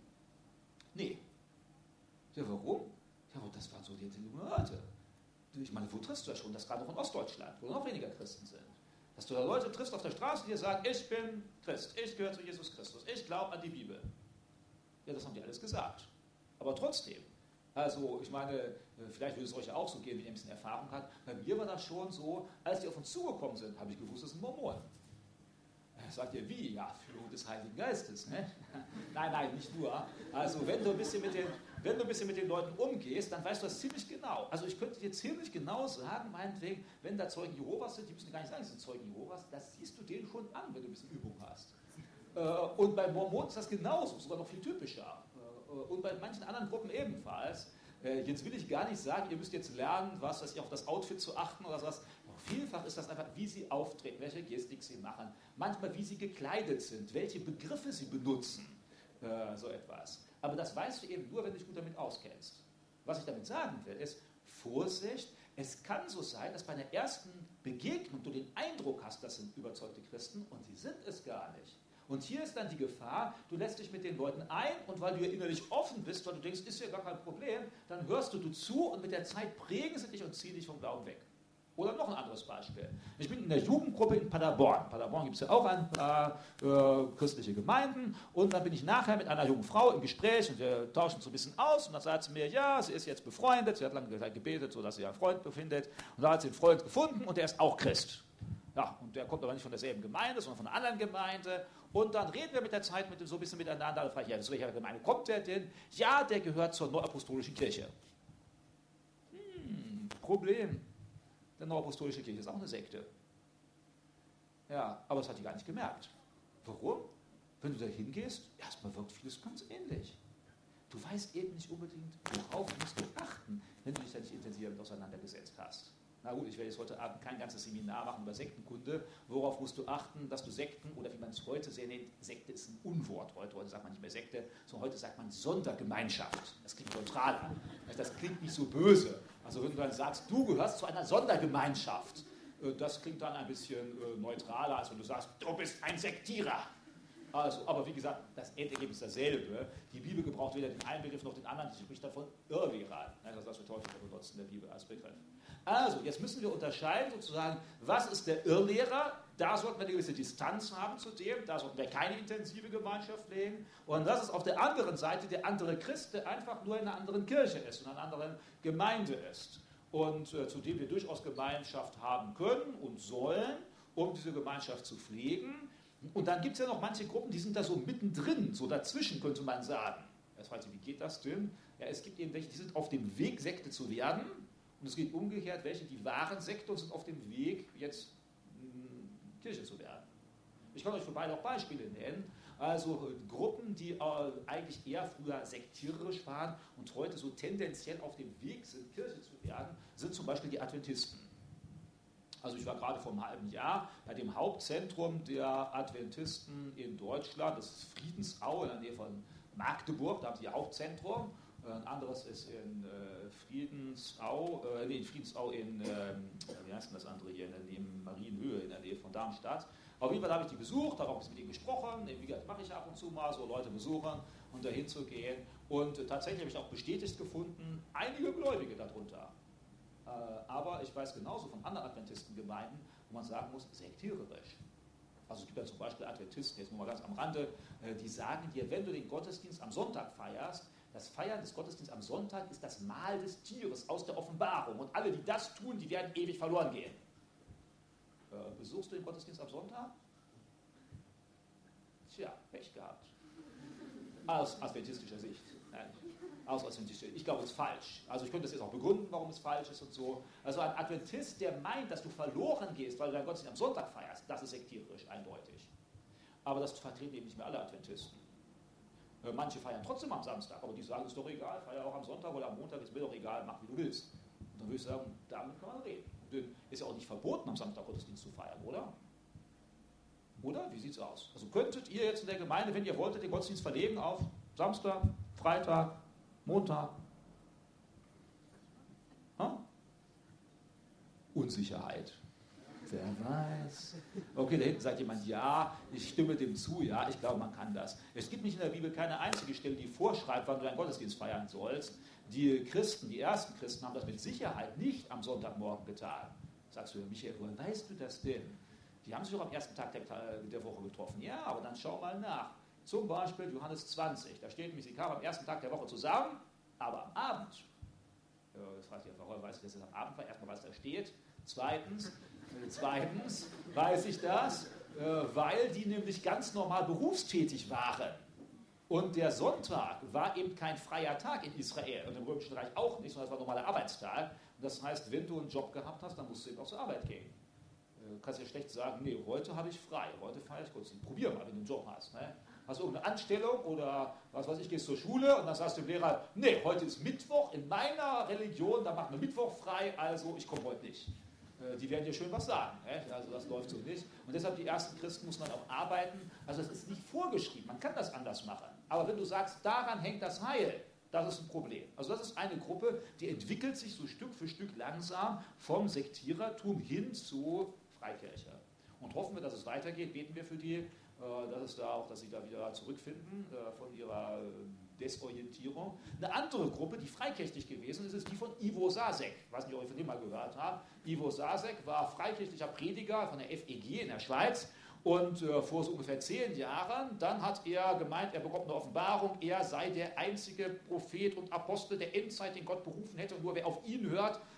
S1: Nee. Ja, warum? Ja, das waren so die jungen Leute. Ich meine, wo triffst du das schon? Das gerade noch in Ostdeutschland, wo noch weniger Christen sind. Dass du da Leute triffst auf der Straße, die dir sagen, ich bin Christ, ich gehöre zu Jesus Christus, ich glaube an die Bibel. Ja, das haben die alles gesagt. Aber trotzdem, also ich meine, vielleicht würde es euch ja auch so gehen, wenn ihr ein bisschen Erfahrung habt. Bei mir war das schon so, als die auf uns zugekommen sind, habe ich gewusst, das sind Mormonen. Sagt ihr, wie? Ja, Führung des Heiligen Geistes. Ne? Nein, nicht nur. Also wenn du ein bisschen mit den Leuten umgehst, dann weißt du das ziemlich genau. Also ich könnte dir ziemlich genau sagen, meinetwegen, wenn da Zeugen Jehovas sind, die müssen gar nicht sagen, sie sind Zeugen Jehovas, das siehst du denen schon an, wenn du ein bisschen Übung hast. Und bei Mormonen ist das genauso, sogar noch viel typischer. Und bei manchen anderen Gruppen ebenfalls. Jetzt will ich gar nicht sagen, ihr müsst jetzt lernen, was weiß ich, auf das Outfit zu achten oder sowas. Vielfach ist das einfach, wie sie auftreten, welche Gestik sie machen, manchmal wie sie gekleidet sind, welche Begriffe sie benutzen, so etwas. Aber das weißt du eben nur, wenn du dich gut damit auskennst. Was ich damit sagen will, ist, Vorsicht, es kann so sein, dass bei einer ersten Begegnung du den Eindruck hast, das sind überzeugte Christen und sie sind es gar nicht. Und hier ist dann die Gefahr, du lässt dich mit den Leuten ein und weil du ja innerlich offen bist, weil du denkst, ist ja gar kein Problem, dann hörst du zu und mit der Zeit prägen sie dich und ziehen dich vom Glauben weg. Oder noch ein anderes Beispiel. Ich bin in der Jugendgruppe in Paderborn. In Paderborn gibt es ja auch ein paar christliche Gemeinden. Und dann bin ich nachher mit einer jungen Frau im Gespräch und wir tauschen so ein bisschen aus. Und dann sagt sie mir, ja, sie ist jetzt befreundet. Sie hat lange gebetet, sodass sie einen Freund befindet. Und da hat sie einen Freund gefunden und der ist auch Christ. Ja, und der kommt aber nicht von derselben Gemeinde, sondern von einer anderen Gemeinde. Und dann reden wir mit der Zeit so ein bisschen miteinander. Und fragen, ja, zu welcher Gemeinde kommt der denn? Ja, der gehört zur Neuapostolischen Kirche. Problem. Die Neuapostolische Kirche ist auch eine Sekte. Ja, aber das hat die gar nicht gemerkt. Warum? Wenn du da hingehst, erstmal wirkt vieles ganz ähnlich. Du weißt eben nicht unbedingt, worauf musst du achten, wenn du dich da nicht intensiver mit auseinandergesetzt hast. Na gut, ich werde jetzt heute Abend kein ganzes Seminar machen über Sektenkunde. Worauf musst du achten, dass du Sekten, oder wie man es heute sehr nennt, Sekte ist ein Unwort. Heute sagt man nicht mehr Sekte, sondern heute sagt man Sondergemeinschaft. Das klingt neutraler. Das klingt nicht so böse. Also wenn du dann sagst, du gehörst zu einer Sondergemeinschaft, das klingt dann ein bisschen neutraler, als wenn du sagst, du bist ein Sektierer. Also, aber wie gesagt, das Endergebnis ist dasselbe. Die Bibel gebraucht weder den einen Begriff noch den anderen. Sie spricht davon Irrlehrer. Das wird häufig benutzt in der Bibel als Begriff. Also, jetzt müssen wir unterscheiden sozusagen, was ist der Irrlehrer? Da sollten wir eine gewisse Distanz haben zu dem. Da sollten wir keine intensive Gemeinschaft pflegen. Und das ist auf der anderen Seite der andere Christ, der einfach nur in einer anderen Kirche ist und in einer anderen Gemeinde ist. Und zu dem wir durchaus Gemeinschaft haben können und sollen, um diese Gemeinschaft zu pflegen. Und dann gibt es ja noch manche Gruppen, die sind da so mittendrin, so dazwischen könnte man sagen. Jetzt fragt sich, wie geht das denn? Ja, es gibt eben welche, die sind auf dem Weg, Sekte zu werden. Und es geht umgekehrt, welche, die waren Sekte und sind auf dem Weg, jetzt Kirche zu werden. Ich kann euch für beide auch Beispiele nennen. Also Gruppen, die eigentlich eher früher sektierisch waren und heute so tendenziell auf dem Weg sind, Kirche zu werden, sind zum Beispiel die Adventisten. Also ich war gerade vor einem halben Jahr bei dem Hauptzentrum der Adventisten in Deutschland, das ist Friedensau in der Nähe von Magdeburg, da haben sie ihr Hauptzentrum. Ein anderes ist in Friedensau in, wie heißt denn das andere hier, neben Marienhöhe in der Nähe von Darmstadt. Auf jeden Fall habe ich die besucht, habe auch ein bisschen mit ihnen gesprochen, wie gesagt, mache ich ab und zu mal, so Leute besuchen und dahin zu gehen. Und tatsächlich habe ich auch bestätigt gefunden, einige Gläubige darunter. Aber ich weiß genauso von anderen Adventistengemeinden, wo man sagen muss, sektiererisch. Also es gibt ja zum Beispiel Adventisten, jetzt nur mal ganz am Rande, die sagen dir, wenn du den Gottesdienst am Sonntag feierst, das Feiern des Gottesdienstes am Sonntag ist das Mahl des Tieres aus der Offenbarung. Und alle, die das tun, die werden ewig verloren gehen. Besuchst du den Gottesdienst am Sonntag? Tja, Pech gehabt. Aus adventistischer Sicht. Nein, aus adventistischer Sicht. Ich glaube, es ist falsch. Also ich könnte das jetzt auch begründen, warum es falsch ist und so. Also ein Adventist, der meint, dass du verloren gehst, weil du deinen Gottesdienst am Sonntag feierst, das ist sektierisch, eindeutig. Aber das vertreten eben nicht mehr alle Adventisten. Manche feiern trotzdem am Samstag, aber die sagen, es ist doch egal, feier auch am Sonntag oder am Montag, ist mir doch egal, mach wie du willst. Und dann würde ich sagen, damit kann man reden. Denn ist ja auch nicht verboten, am Samstag Gottesdienst zu feiern, oder? Oder? Wie sieht es aus? Also könntet ihr jetzt in der Gemeinde, wenn ihr wolltet, den Gottesdienst verlegen auf Samstag, Freitag, Montag? Hm? Unsicherheit. Wer weiß. Okay, da hinten sagt jemand, ja, ich stimme dem zu, ja, ich glaube, man kann das. Es gibt nicht in der Bibel keine einzige Stelle, die vorschreibt, wann du deinen Gottesdienst feiern sollst. Die Christen, die ersten Christen, haben das mit Sicherheit nicht am Sonntagmorgen getan. Sagst du, Michael, woher weißt du das denn? Die haben sich doch am ersten Tag der Woche getroffen. Ja, aber dann schau mal nach. Zum Beispiel Johannes 20, da steht nämlich, sie kamen am ersten Tag der Woche zusammen, aber am Abend. Das fragt ihr, warum weiß ich, dass es am Abend war? Erstmal, was da steht. Zweitens weiß ich das, weil die nämlich ganz normal berufstätig waren. Und der Sonntag war eben kein freier Tag in Israel und im Römischen Reich auch nicht, sondern es war ein normaler Arbeitstag. Und das heißt, wenn du einen Job gehabt hast, dann musst du eben auch zur Arbeit gehen. Du kannst ja schlecht sagen, nee, heute habe ich frei, heute feiere ich kurz. Probier mal, wenn du einen Job hast. Ne? Hast du irgendeine Anstellung oder was weiß ich, gehst zur Schule und dann sagst du dem Lehrer, nee, heute ist Mittwoch, in meiner Religion, da machen wir Mittwoch frei, also ich komme heute nicht. Die werden dir schön was sagen. Also das läuft so nicht. Und deshalb die ersten Christen mussten dann auch arbeiten. Also es ist nicht vorgeschrieben, man kann das anders machen. Aber wenn du sagst, daran hängt das Heil, das ist ein Problem. Also das ist eine Gruppe, die entwickelt sich so Stück für Stück langsam vom Sektierertum hin zu Freikirche. Und hoffen wir, dass es weitergeht, beten wir für die, dass sie da wieder zurückfinden von ihrer Desorientierung. Eine andere Gruppe, die freikirchlich gewesen ist, ist die von Ivo Sasek. Ich weiß nicht, ob ihr von dem mal gehört habt. Ivo Sasek war freikirchlicher Prediger von der FEG in der Schweiz. Und vor so ungefähr 10 Jahren, dann hat er gemeint, er bekommt eine Offenbarung, er sei der einzige Prophet und Apostel der Endzeit, den Gott berufen hätte. Und nur wer auf ihn hört,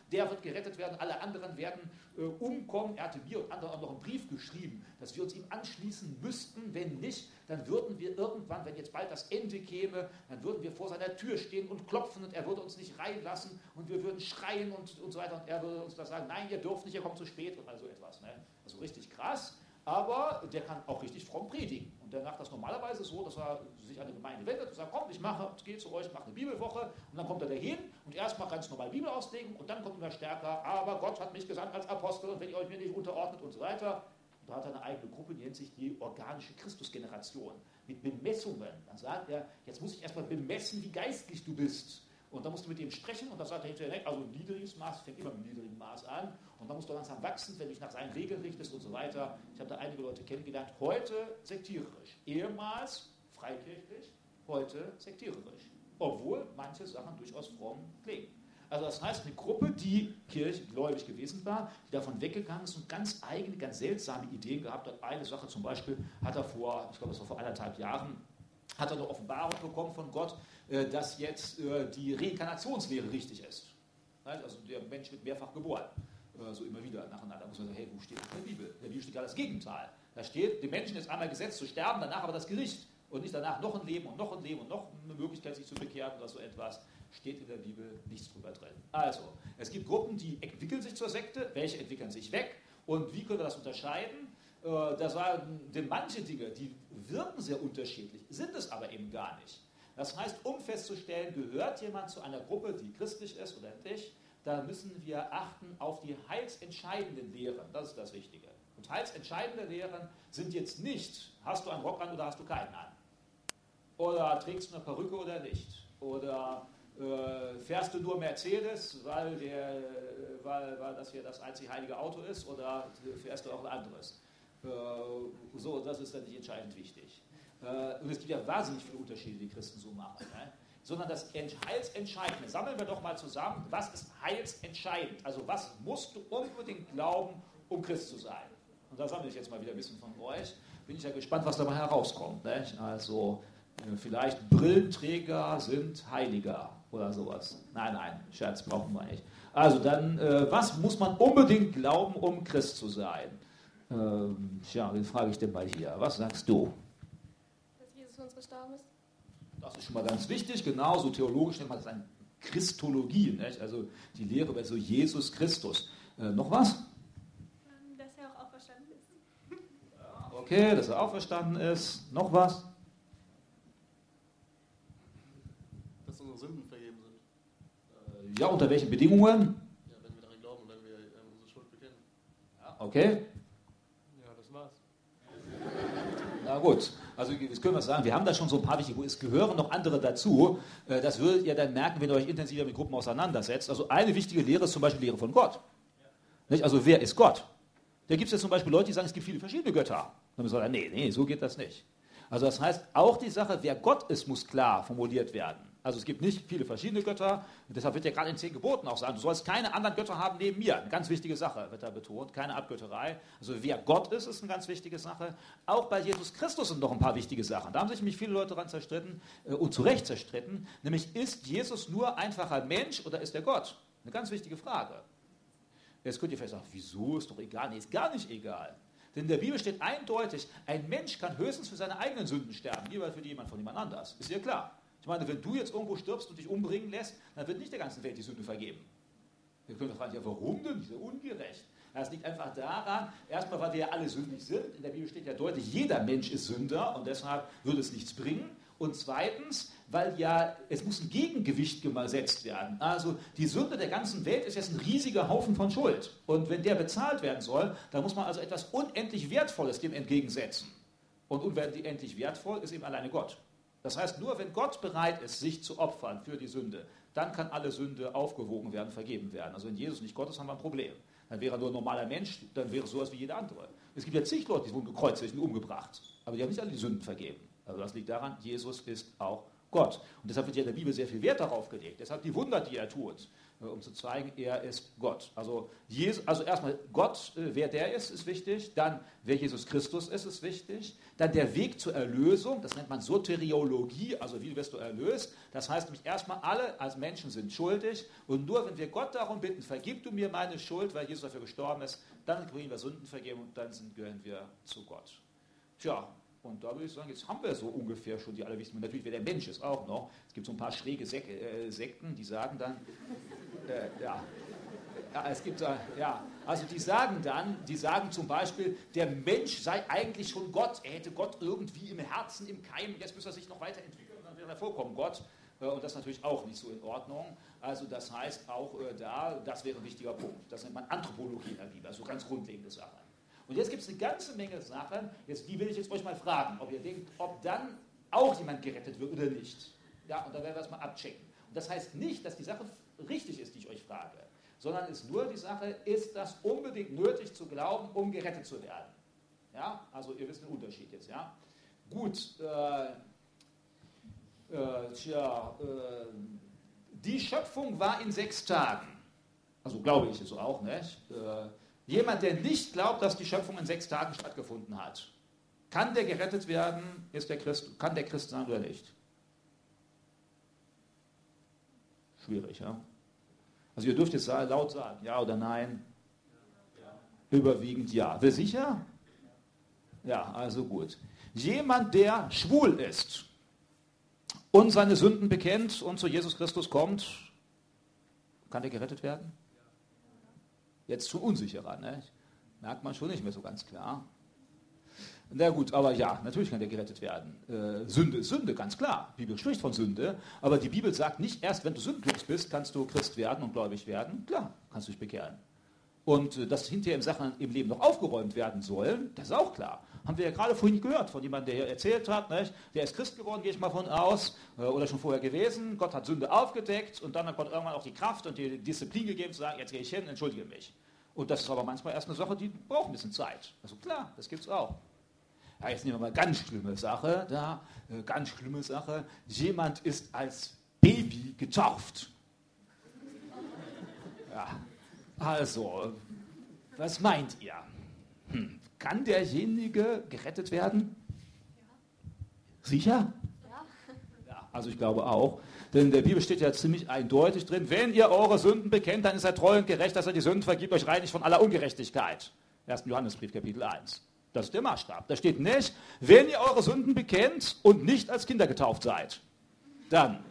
S1: der wird gerettet werden, alle anderen werden umkommen. Er hatte mir und anderen auch noch einen Brief geschrieben, dass wir uns ihm anschließen müssten. Wenn nicht, dann würden wir irgendwann, wenn jetzt bald das Ende käme, dann würden wir vor seiner Tür stehen und klopfen und er würde uns nicht reinlassen und wir würden schreien und so weiter und er würde uns da sagen, nein, ihr dürft nicht, ihr kommt zu spät und all so etwas. Ne? Also richtig krass, aber der kann auch richtig fromm predigen. Und der macht das normalerweise so, dass er sich an die Gemeinde wendet und sagt, komm, ich gehe zu euch, mache eine Bibelwoche und dann kommt er dahin und erstmal ganz normal Bibel auslegen und dann kommt immer stärker, aber Gott hat mich gesandt als Apostel und wenn ihr euch mir nicht unterordnet und so weiter. Und da hat er eine eigene Gruppe, die nennt sich die organische Christusgeneration mit Bemessungen. Dann sagt er, jetzt muss ich erstmal bemessen, wie geistlich du bist. Und dann musst du mit ihm sprechen und dann sagt er hinterher, also ein niedriges Maß, fängt immer mit einem niedrigen Maß an und dann musst du langsam wachsen, wenn du dich nach seinen Regeln richtest und so weiter. Ich habe da einige Leute kennengelernt, heute sektiererisch, ehemals freikirchlich, heute sektiererisch, obwohl manche Sachen durchaus fromm klingen. Also das heißt, eine Gruppe, die kirchgläubig gewesen war, die davon weggegangen ist und ganz eigene, ganz seltsame Ideen gehabt hat. Eine Sache zum Beispiel hat er ich glaube, das war vor 1,5 Jahren, hat er eine Offenbarung bekommen von Gott, dass jetzt die Reinkarnationslehre richtig ist. Also der Mensch wird mehrfach geboren, so immer wieder nacheinander. Da muss man sagen, hey, wo steht das in der Bibel? In der Bibel steht ja das Gegenteil. Da steht, dem Menschen ist einmal gesetzt zu sterben, danach aber das Gericht. Und nicht danach noch ein Leben und noch ein Leben und noch eine Möglichkeit, sich zu bekehren oder so etwas. Steht in der Bibel nichts drüber drin. Also, es gibt Gruppen, die entwickeln sich zur Sekte, welche entwickeln sich weg. Und wie können wir das unterscheiden? Da sagen denn manche Dinge, die wirken sehr unterschiedlich, sind es aber eben gar nicht. Das heißt, um festzustellen, gehört jemand zu einer Gruppe, die christlich ist oder nicht, da müssen wir achten auf die heilsentscheidenden Lehren. Das ist das Wichtige. Und heilsentscheidende Lehren sind jetzt nicht, hast du einen Rock an oder hast du keinen an? Oder trägst du eine Perücke oder nicht? Oder fährst du nur Mercedes, weil das hier das einzig heilige Auto ist? Oder fährst du auch ein anderes? So, das ist dann nicht entscheidend wichtig. Und es gibt ja wahnsinnig viele Unterschiede, die Christen so machen. Ne? Sondern das Heilsentscheidende, sammeln wir doch mal zusammen, was ist heilsentscheidend? Also was musst du unbedingt glauben, um Christ zu sein? Und da sammle ich jetzt mal wieder ein bisschen von euch. Bin ich ja gespannt, was dabei herauskommt. Ne? Also vielleicht Brillenträger sind Heiliger oder sowas. Nein, Scherz brauchen wir nicht. Also dann, was muss man unbedingt glauben, um Christ zu sein? Den frage ich denn mal hier. Was sagst du?
S3: Dass Jesus für uns gestorben ist.
S1: Das ist schon mal ganz wichtig. Genauso theologisch nennt man das eine Christologie. Nicht? Also die Lehre über so Jesus Christus. Noch was?
S3: Dass er auch auferstanden ist.
S1: Okay, dass er auferstanden ist. Noch was?
S2: Dass unsere Sünden vergeben sind.
S1: Ja, unter welchen Bedingungen?
S2: Ja, wenn wir daran glauben und wenn wir unsere Schuld bekennen.
S1: Ja, okay.
S2: Ja, das war's.
S1: Na gut, also jetzt können wir sagen, wir haben da schon so ein paar wichtige, es gehören noch andere dazu. Das würdet ihr dann merken, wenn ihr euch intensiver mit Gruppen auseinandersetzt. Also eine wichtige Lehre ist zum Beispiel die Lehre von Gott. Nicht? Also wer ist Gott? Da gibt es ja zum Beispiel Leute, die sagen, es gibt viele verschiedene Götter. Dann müssen wir sagen, nee, so geht das nicht. Also das heißt, auch die Sache, wer Gott ist, muss klar formuliert werden. Also es gibt nicht viele verschiedene Götter. Und deshalb wird ja gerade in 10 Geboten auch sagen, du sollst keine anderen Götter haben neben mir. Eine ganz wichtige Sache wird da betont, keine Abgötterei. Also wer Gott ist eine ganz wichtige Sache. Auch bei Jesus Christus sind noch ein paar wichtige Sachen. Da haben sich nämlich viele Leute daran zerstritten und zu Recht zerstritten. Nämlich, ist Jesus nur einfacher Mensch oder ist er Gott? Eine ganz wichtige Frage. Jetzt könnt ihr vielleicht sagen, wieso, ist doch egal. Nee, ist gar nicht egal. Denn in der Bibel steht eindeutig, ein Mensch kann höchstens für seine eigenen Sünden sterben, lieber für die jemand von jemand anders. Ist dir klar? Ich meine, wenn du jetzt irgendwo stirbst und dich umbringen lässt, dann wird nicht der ganzen Welt die Sünde vergeben. Wir können fragen, ja, warum denn? Das ist ja ungerecht. Das liegt einfach daran, erstmal, weil wir ja alle sündig sind. In der Bibel steht ja deutlich, jeder Mensch ist Sünder und deshalb würde es nichts bringen. Und zweitens, weil ja, es muss ein Gegengewicht gesetzt werden. Also die Sünde der ganzen Welt ist jetzt ein riesiger Haufen von Schuld. Und wenn der bezahlt werden soll, dann muss man also etwas unendlich Wertvolles dem entgegensetzen. Und unendlich wertvoll ist eben alleine Gott. Das heißt, nur wenn Gott bereit ist, sich zu opfern für die Sünde, dann kann alle Sünde aufgewogen werden, vergeben werden. Also wenn Jesus nicht Gott ist, haben wir ein Problem. Dann wäre er nur ein normaler Mensch, dann wäre es sowas wie jeder andere. Es gibt ja zig Leute, die wurden gekreuzigt und umgebracht. Aber die haben nicht alle die Sünden vergeben. Also das liegt daran, Jesus ist auch Gott. Und deshalb wird ja in der Bibel sehr viel Wert darauf gelegt. Deshalb die Wunder, die er tut. um zu zeigen, er ist Gott. Also erstmal Gott, wer der ist wichtig. Dann, wer Jesus Christus ist wichtig. Dann der Weg zur Erlösung, das nennt man Soteriologie, also wie wirst du erlöst. Das heißt nämlich erstmal, alle als Menschen sind schuldig. Und nur wenn wir Gott darum bitten, vergib du mir meine Schuld, weil Jesus dafür gestorben ist, dann kriegen wir Sündenvergebung und dann gehören wir zu Gott. Tja, und da würde ich sagen, jetzt haben wir so ungefähr schon die allerwichtigsten. Natürlich, wer der Mensch ist auch noch. Es gibt so ein paar schräge Sekten, die sagen dann, die sagen zum Beispiel, der Mensch sei eigentlich schon Gott. Er hätte Gott irgendwie im Herzen, im Keim, jetzt müsste er sich noch weiterentwickeln und dann wäre er vollkommen Gott. Und das ist natürlich auch nicht so in Ordnung. Also das heißt auch das wäre ein wichtiger Punkt. Das nennt man Anthropologie in der Bibel, also ganz grundlegende Sachen. Und jetzt gibt es eine ganze Menge Sachen, die will ich jetzt euch mal fragen, ob ihr denkt, ob dann auch jemand gerettet wird oder nicht. Ja, und da werden wir das mal abchecken. Und das heißt nicht, dass die Sache richtig ist, die ich euch frage, sondern ist nur die Sache, ist das unbedingt nötig zu glauben, um gerettet zu werden? Ja, also ihr wisst den Unterschied jetzt, ja. Gut, die Schöpfung war in 6 Tagen. Also glaube ich es auch, nicht? Jemand, der nicht glaubt, dass die Schöpfung in 6 Tagen stattgefunden hat, kann der gerettet werden? Kann der Christ sein oder nicht? Schwierig, ja? Also ihr dürft jetzt laut sagen, ja oder nein? Ja. Überwiegend ja. Wer sicher? Ja, also gut. Jemand, der schwul ist und seine Sünden bekennt und zu Jesus Christus kommt, kann der gerettet werden? Jetzt schon unsicherer, ne? Merkt man schon nicht mehr so ganz klar. Na gut, aber ja, natürlich kann der gerettet werden. Sünde ist Sünde, ganz klar. Die Bibel spricht von Sünde, aber die Bibel sagt nicht, erst wenn du sündlos bist, kannst du Christ werden und gläubig werden. Klar, kannst du dich bekehren. Und dass hinterher im Leben noch aufgeräumt werden sollen, das ist auch klar. Haben wir ja gerade vorhin gehört von jemandem, der hier erzählt hat, nicht? Der ist Christ geworden, gehe ich mal von aus, oder schon vorher gewesen. Gott hat Sünde aufgedeckt und dann hat Gott irgendwann auch die Kraft und die Disziplin gegeben, zu sagen, jetzt gehe ich hin, entschuldige mich. Und das ist aber manchmal erst eine Sache, die braucht ein bisschen Zeit. Also klar, das gibt es auch. Ja, jetzt nehmen wir mal ganz schlimme Sache, ganz schlimme Sache. Jemand ist als Baby getauft. Ja, also, was meint ihr? Kann derjenige gerettet werden? Ja. Sicher?
S4: Ja.
S1: Ja, also ich glaube auch. Denn in der Bibel steht ja ziemlich eindeutig drin, wenn ihr eure Sünden bekennt, dann ist er treu und gerecht, dass er die Sünden vergibt, euch reinigt von aller Ungerechtigkeit. 1. Johannesbrief, Kapitel 1. Das ist der Maßstab. Da steht nicht, wenn ihr eure Sünden bekennt und nicht als Kinder getauft seid. Dann.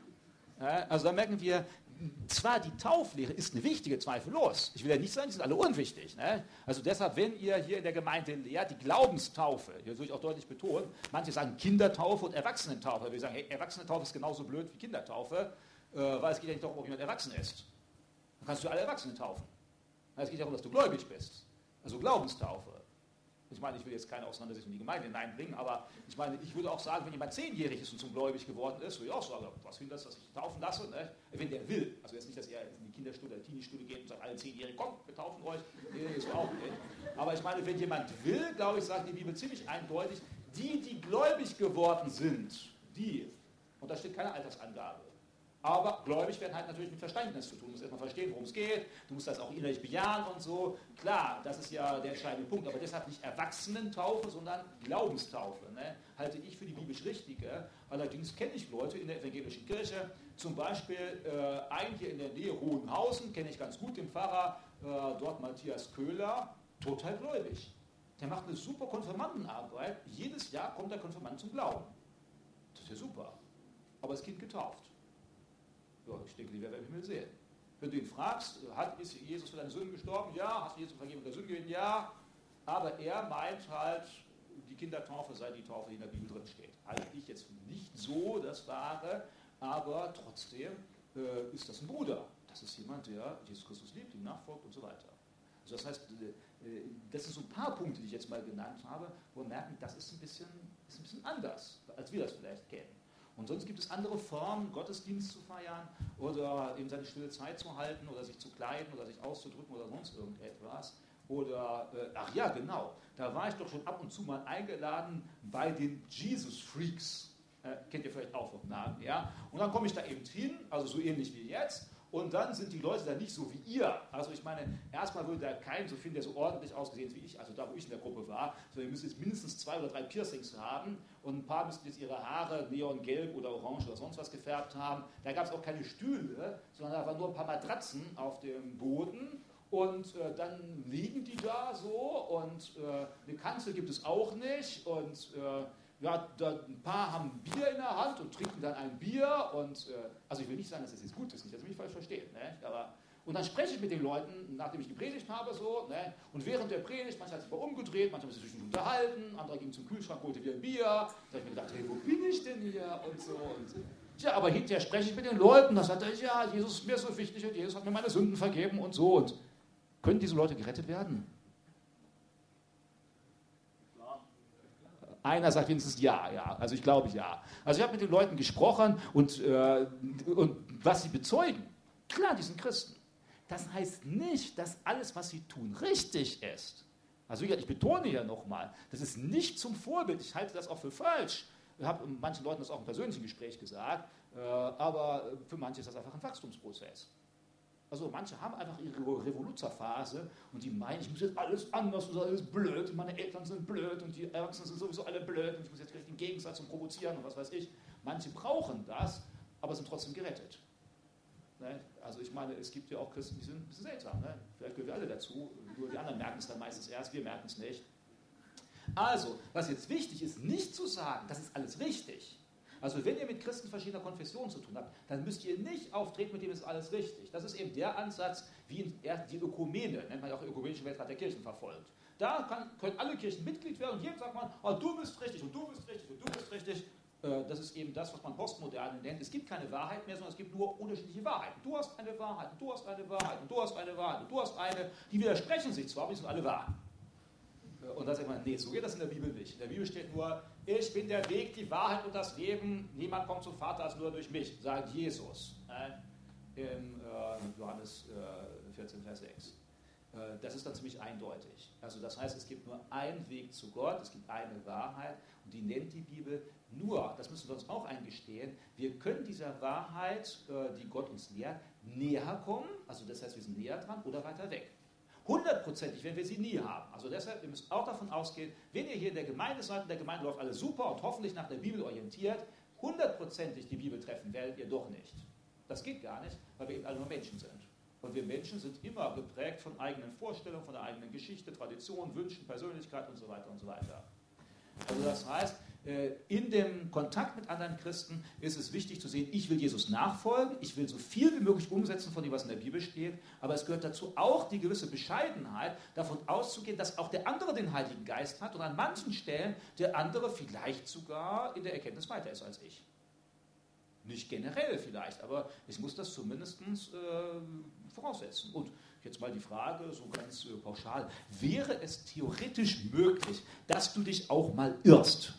S1: Ja, also da merken wir, zwar die Tauflehre ist eine wichtige, zweifellos. Ich will ja nicht sagen, die sind alle unwichtig. Ne? Also deshalb, wenn ihr hier in der Gemeinde lehrt, die Glaubenstaufe, hier soll ich auch deutlich betonen, manche sagen Kindertaufe und Erwachsenentaufe. Wir sagen, hey, Erwachsenentaufe ist genauso blöd wie Kindertaufe, weil es geht ja nicht darum, ob jemand erwachsen ist. Dann kannst du alle Erwachsenen taufen. Es geht ja darum, dass du gläubig bist. Also Glaubenstaufe. Ich meine, ich will jetzt keine Auseinandersetzung in die Gemeinde hineinbringen, aber ich meine, ich würde auch sagen, wenn jemand 10-jährig ist und zum gläubig geworden ist, würde ich auch sagen, was will das, dass ich taufen lasse? Ne? Wenn der will. Also jetzt nicht, dass er in die Kinderstunde oder Teenie-Stunde geht und sagt, alle 10-Jährigen, kommt, wir taufen euch. Nee, das will auch nicht. Aber ich meine, wenn jemand will, glaube ich, sagt die Bibel ziemlich eindeutig, die gläubig geworden sind, und da steht keine Altersangabe. Aber gläubig werden halt natürlich mit Verständnis zu tun. Du musst erstmal verstehen, worum es geht. Du musst das auch innerlich bejahen und so. Klar, das ist ja der entscheidende Punkt. Aber deshalb nicht Erwachsenentaufe, sondern Glaubenstaufe. Ne? Halte ich für die biblisch Richtige. Allerdings kenne ich Leute in der evangelischen Kirche, zum Beispiel einen hier in der Nähe Hohenhausen, kenne ich ganz gut, den Pfarrer, dort Matthias Köhler, total gläubig. Der macht eine super Konfirmandenarbeit. Jedes Jahr kommt der Konfirmand zum Glauben. Das ist ja super. Aber das Kind getauft. Ja, ich denke, die werden wir im Himmel sehen. Wenn du ihn fragst, ist Jesus für deine Sünden gestorben? Ja. Hast du Jesus Vergebung der Sünden gegeben? Ja. Aber er meint halt, die Kindertaufe sei die Taufe, die in der Bibel drin steht. Halte ich jetzt nicht so das Wahre, aber trotzdem ist das ein Bruder. Das ist jemand, der Jesus Christus liebt, ihm nachfolgt und so weiter. Also das heißt, das sind so ein paar Punkte, die ich jetzt mal genannt habe, wo wir merken, das ist ein bisschen anders, als wir das vielleicht kennen. Und sonst gibt es andere Formen, Gottesdienst zu feiern oder eben seine stille Zeit zu halten oder sich zu kleiden oder sich auszudrücken oder sonst irgendetwas. Oder, ach ja, genau, da war ich doch schon ab und zu mal eingeladen bei den Jesus Freaks. Kennt ihr vielleicht auch vom Namen, ja? Und dann komme ich da eben hin, also so ähnlich wie jetzt, Und dann sind die Leute da nicht so wie ihr. Also ich meine, erstmal würde da keinen so finden, der so ordentlich ausgesehen ist wie ich, also da, wo ich in der Gruppe war. Sondern ihr müsst jetzt mindestens 2 oder 3 Piercings haben und ein paar müssten jetzt ihre Haare neongelb oder orange oder sonst was gefärbt haben. Da gab es auch keine Stühle, sondern da waren nur ein paar Matratzen auf dem Boden. Und dann liegen die da so und eine Kanzel gibt es auch nicht. Und ja, ein paar haben Bier in der Hand und trinken dann ein Bier. Und also ich will nicht sagen, dass das jetzt gut ist, nicht, dass ihr mich falsch versteht. Ne? Aber, und dann spreche ich mit den Leuten, nachdem ich gepredigt habe, so. Ne? Und während der Predigt, manchmal hat sich mal umgedreht, manchmal haben sie sich unterhalten, andere gingen zum Kühlschrank, holte wieder ein Bier. Da habe ich mir gedacht, hey, wo bin ich denn hier? Und so. Und ja, aber hinterher spreche ich mit den Leuten, da sagt er, ja, Jesus ist mir so wichtig und Jesus hat mir meine Sünden vergeben und so. Und können diese Leute gerettet werden? Einer sagt wenigstens ja, ja. Also ich glaube ja. Also ich habe mit den Leuten gesprochen und was sie bezeugen, klar, die sind Christen. Das heißt nicht, dass alles, was sie tun, richtig ist. Also ich betone ja nochmal, das ist nicht zum Vorbild. Ich halte das auch für falsch. Ich habe manchen Leuten das auch im persönlichen Gespräch gesagt, aber für manche ist das einfach ein Wachstumsprozess. Also manche haben einfach ihre Revoluzerphase und die meinen, ich muss jetzt alles anders und alles blöd, meine Eltern sind blöd und die Erwachsenen sind sowieso alle blöd und ich muss jetzt gleich den Gegensatz und provozieren und was weiß ich. Manche brauchen das, aber sind trotzdem gerettet. Ne? Also ich meine, es gibt ja auch Christen, die sind ein bisschen seltsam. Ne? Vielleicht gehören wir alle dazu, nur die anderen merken es dann meistens erst, wir merken es nicht. Also, was jetzt wichtig ist, nicht zu sagen, das ist alles richtig. Also wenn ihr mit Christen verschiedener Konfessionen zu tun habt, dann müsst ihr nicht auftreten, mit dem ist alles richtig. Das ist eben der Ansatz, wie die Ökumene, nennt man ja auch Ökumenischen Weltrat der Kirchen, verfolgt. Da können alle Kirchen Mitglied werden und jedem sagt man, oh, du bist richtig und du bist richtig und du bist richtig. Das ist eben das, was man Postmoderne nennt. Es gibt keine Wahrheit mehr, sondern es gibt nur unterschiedliche Wahrheiten. Du hast eine Wahrheit und du hast eine Wahrheit und du hast eine Wahrheit und du hast eine, die widersprechen sich zwar, aber die sind alle wahr. Und dann sagt man, nee, so geht das in der Bibel nicht. In der Bibel steht nur, ich bin der Weg, die Wahrheit und das Leben. Niemand kommt zum Vater als nur durch mich, sagt Jesus. In Johannes 14, Vers 6. Das ist dann ziemlich eindeutig. Also das heißt, es gibt nur einen Weg zu Gott, es gibt eine Wahrheit und die nennt die Bibel nur, das müssen wir uns auch eingestehen, wir können dieser Wahrheit, die Gott uns lehrt, näher kommen, also das heißt, wir sind näher dran oder weiter weg. 100%ig werden wir sie nie haben. Also deshalb, ihr müsst auch davon ausgehen, wenn ihr hier in der Gemeinde seid, in der Gemeinde läuft alles super und hoffentlich nach der Bibel orientiert, 100%ig die Bibel treffen werdet ihr doch nicht. Das geht gar nicht, weil wir eben alle nur Menschen sind. Und wir Menschen sind immer geprägt von eigenen Vorstellungen, von der eigenen Geschichte, Tradition, Wünschen, Persönlichkeit und so weiter und so weiter. Also das heißt, in dem Kontakt mit anderen Christen ist es wichtig zu sehen, ich will Jesus nachfolgen, ich will so viel wie möglich umsetzen von dem, was in der Bibel steht, aber es gehört dazu auch die gewisse Bescheidenheit, davon auszugehen, dass auch der andere den Heiligen Geist hat und an manchen Stellen der andere vielleicht sogar in der Erkenntnis weiter ist als ich. Nicht generell vielleicht, aber ich muss das zumindest voraussetzen. Und jetzt mal die Frage, so ganz pauschal, wäre es theoretisch möglich, dass du dich auch mal irrst?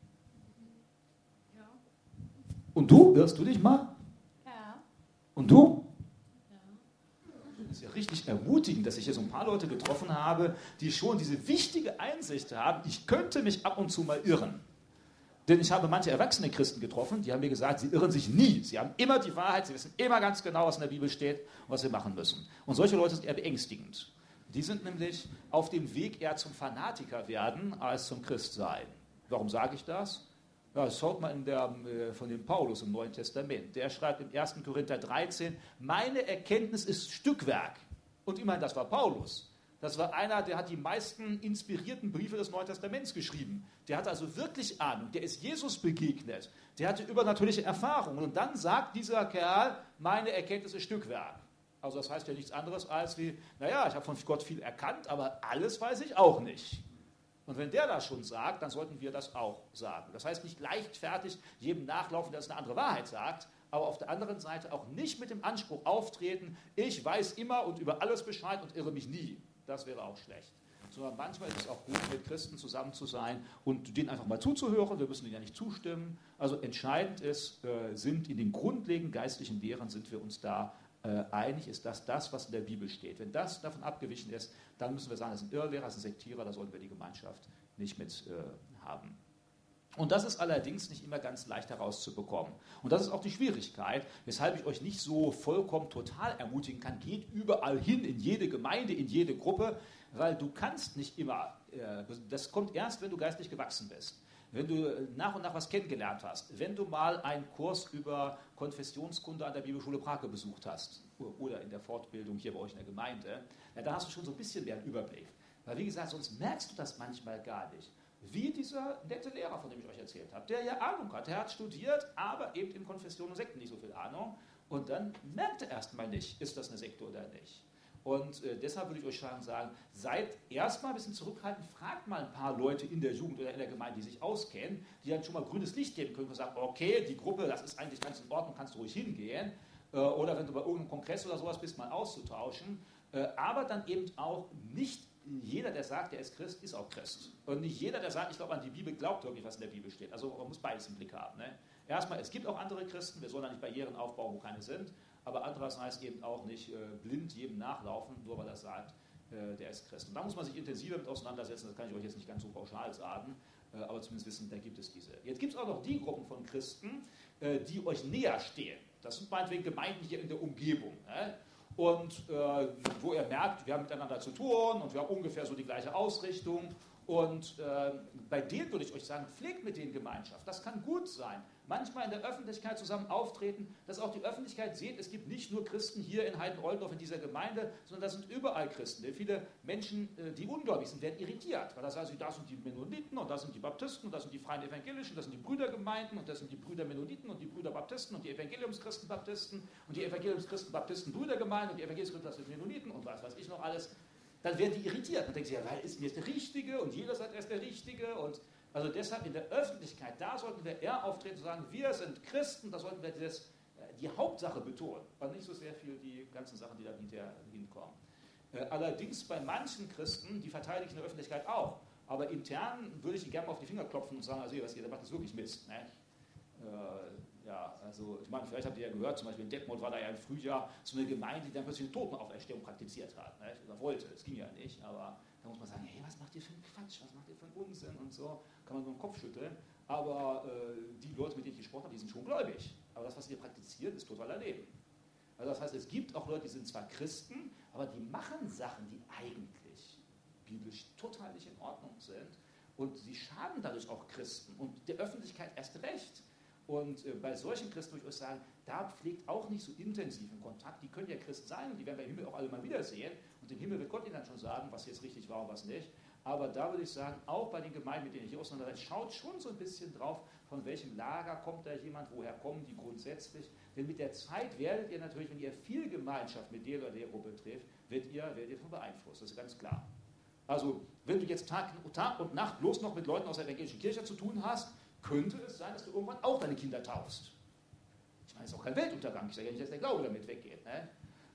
S3: Ja.
S1: Und du? Irrst du dich mal?
S3: Ja.
S1: Und du?
S3: Ja.
S1: Das ist ja richtig ermutigend, dass ich hier so ein paar Leute getroffen habe, die schon diese wichtige Einsicht haben, ich könnte mich ab und zu mal irren. Denn ich habe manche erwachsene Christen getroffen, die haben mir gesagt, sie irren sich nie. Sie haben immer die Wahrheit, sie wissen immer ganz genau, was in der Bibel steht und was sie machen müssen. Und solche Leute sind eher beängstigend. Die sind nämlich auf dem Weg eher zum Fanatiker werden als zum Christsein. Warum sage ich das? Ja, das schaut mal von dem Paulus im Neuen Testament. Der schreibt im 1. Korinther 13, meine Erkenntnis ist Stückwerk. Und immerhin, das war Paulus. Das war einer, der hat die meisten inspirierten Briefe des Neuen Testaments geschrieben. Der hatte also wirklich Ahnung, der ist Jesus begegnet, der hatte übernatürliche Erfahrungen. Und dann sagt dieser Kerl, meine Erkenntnis ist Stückwerk. Also das heißt ja nichts anderes als wie, naja, ich habe von Gott viel erkannt, aber alles weiß ich auch nicht. Und wenn der das schon sagt, dann sollten wir das auch sagen. Das heißt nicht leichtfertig jedem nachlaufen, der es eine andere Wahrheit sagt, aber auf der anderen Seite auch nicht mit dem Anspruch auftreten, ich weiß immer und über alles Bescheid und irre mich nie. Das wäre auch schlecht. Sondern manchmal ist es auch gut, mit Christen zusammen zu sein und denen einfach mal zuzuhören. Wir müssen ihnen ja nicht zustimmen. Also entscheidend ist, sind in den grundlegenden geistlichen Lehren, sind wir uns da einig, ist das, was in der Bibel steht. Wenn das davon abgewichen ist, dann müssen wir sagen, das sind Irrlehrer, das sind Sektierer, da sollten wir die Gemeinschaft nicht mit haben. Und das ist allerdings nicht immer ganz leicht herauszubekommen. Und das ist auch die Schwierigkeit, weshalb ich euch nicht so vollkommen total ermutigen kann, geht überall hin, in jede Gemeinde, in jede Gruppe, weil du kannst nicht immer, das kommt erst, wenn du geistlich gewachsen bist. Wenn du nach und nach was kennengelernt hast, wenn du mal einen Kurs über Konfessionskunde an der Bibelschule Prag besucht hast oder in der Fortbildung hier bei euch in der Gemeinde, ja, da hast du schon so ein bisschen mehr einen Überblick. Weil wie gesagt, sonst merkst du das manchmal gar nicht. Wie dieser nette Lehrer, von dem ich euch erzählt habe, der ja Ahnung hat, der hat studiert, aber eben in Konfessionen und Sekten nicht so viel Ahnung. Und dann merkt er erstmal nicht, ist das eine Sekte oder nicht. Und deshalb würde ich euch sagen, seid erstmal ein bisschen zurückhaltend, fragt mal ein paar Leute in der Jugend oder in der Gemeinde, die sich auskennen, die dann schon mal grünes Licht geben können und sagen, okay, die Gruppe, das ist eigentlich ganz in Ordnung, kannst du ruhig hingehen. Oder wenn du bei irgendeinem Kongress oder sowas bist, mal auszutauschen. Aber dann eben auch nicht jeder, der sagt, er ist Christ, ist auch Christ. Und nicht jeder, der sagt, ich glaube an die Bibel, glaubt wirklich, was in der Bibel steht. Also man muss beides im Blick haben. Ne? Erstmal, es gibt auch andere Christen, wir sollen da nicht Barrieren aufbauen, wo keine sind. Aber andererseits eben auch nicht blind jedem nachlaufen, nur weil er sagt, der ist Christ. Und da muss man sich intensiver mit auseinandersetzen, das kann ich euch jetzt nicht ganz so pauschal sagen, aber zumindest wissen, da gibt es diese. Jetzt gibt es auch noch die Gruppen von Christen, die euch näher stehen. Das sind meinetwegen Gemeinden hier in der Umgebung. Ne? Und wo ihr merkt, wir haben miteinander zu tun und wir haben ungefähr so die gleiche Ausrichtung. Und bei denen würde ich euch sagen, pflegt mit denen Gemeinschaft. Das kann gut sein. Manchmal in der Öffentlichkeit zusammen auftreten, dass auch die Öffentlichkeit sieht, es gibt nicht nur Christen hier in Heiden-Oldendorf in dieser Gemeinde, sondern das sind überall Christen. Denn viele Menschen, die ungläubig sind, werden irritiert. Weil das heißt, da sind die Mennoniten und da sind die Baptisten und da sind die Freien Evangelischen, das sind die Brüdergemeinden und das sind die Brüder Mennoniten und die Brüder Baptisten und die Evangeliumschristen Baptisten und die Evangeliumschristen Baptisten Brüdergemeinden und die Evangeliumschristen Mennoniten und was weiß ich noch alles. Dann werden die irritiert. Dann denken sie, ja, wer ist denn jetzt der Richtige? Und jeder sagt, er ist der Richtige. Und also deshalb in der Öffentlichkeit, da sollten wir eher auftreten und sagen, wir sind Christen, da sollten wir die Hauptsache betonen. Und nicht so sehr viel die ganzen Sachen, die da hinterher hinkommen. Allerdings bei manchen Christen, die verteidige ich in der Öffentlichkeit auch. Aber intern würde ich ihnen gerne mal auf die Finger klopfen und sagen, also was ihr, der macht das wirklich Mist. Ne? Ja, also ich meine, vielleicht habt ihr ja gehört, zum Beispiel in Detmold war da ja im Frühjahr so eine Gemeinde, die dann plötzlich eine Totenauferstehung praktiziert hat. Ne? Oder wollte, es ging ja nicht, aber da muss man sagen, hey, was macht ihr für einen Quatsch, was macht ihr für einen Unsinn und so, kann man nur den Kopf schütteln. Aber die Leute, mit denen ich gesprochen habe, die sind schon gläubig. Aber das, was ihr praktiziert, ist totaler Leben. Also das heißt, es gibt auch Leute, die sind zwar Christen, aber die machen Sachen, die eigentlich biblisch total nicht in Ordnung sind. Und sie schaden dadurch auch Christen und der Öffentlichkeit erst recht. Und bei solchen Christen würde ich euch sagen, da pflegt auch nicht so intensiven Kontakt. Die können ja Christ sein und die werden wir im Himmel auch alle mal wiedersehen. Und im Himmel wird Gott ihnen dann schon sagen, was jetzt richtig war und was nicht. Aber da würde ich sagen, auch bei den Gemeinden, mit denen ich hier auseinandersetze, schaut schon so ein bisschen drauf, von welchem Lager kommt da jemand, woher kommen die grundsätzlich. Denn mit der Zeit werdet ihr natürlich, wenn ihr viel Gemeinschaft mit der oder der Gruppe trifft, werdet ihr davon beeinflusst. Das ist ganz klar. Also, wenn du jetzt Tag und Nacht bloß noch mit Leuten aus der evangelischen Kirche zu tun hast, könnte es sein, dass du irgendwann auch deine Kinder taufst. Ich meine, es ist auch kein Weltuntergang. Ich sage ja nicht, dass der Glaube damit weggeht. Ne?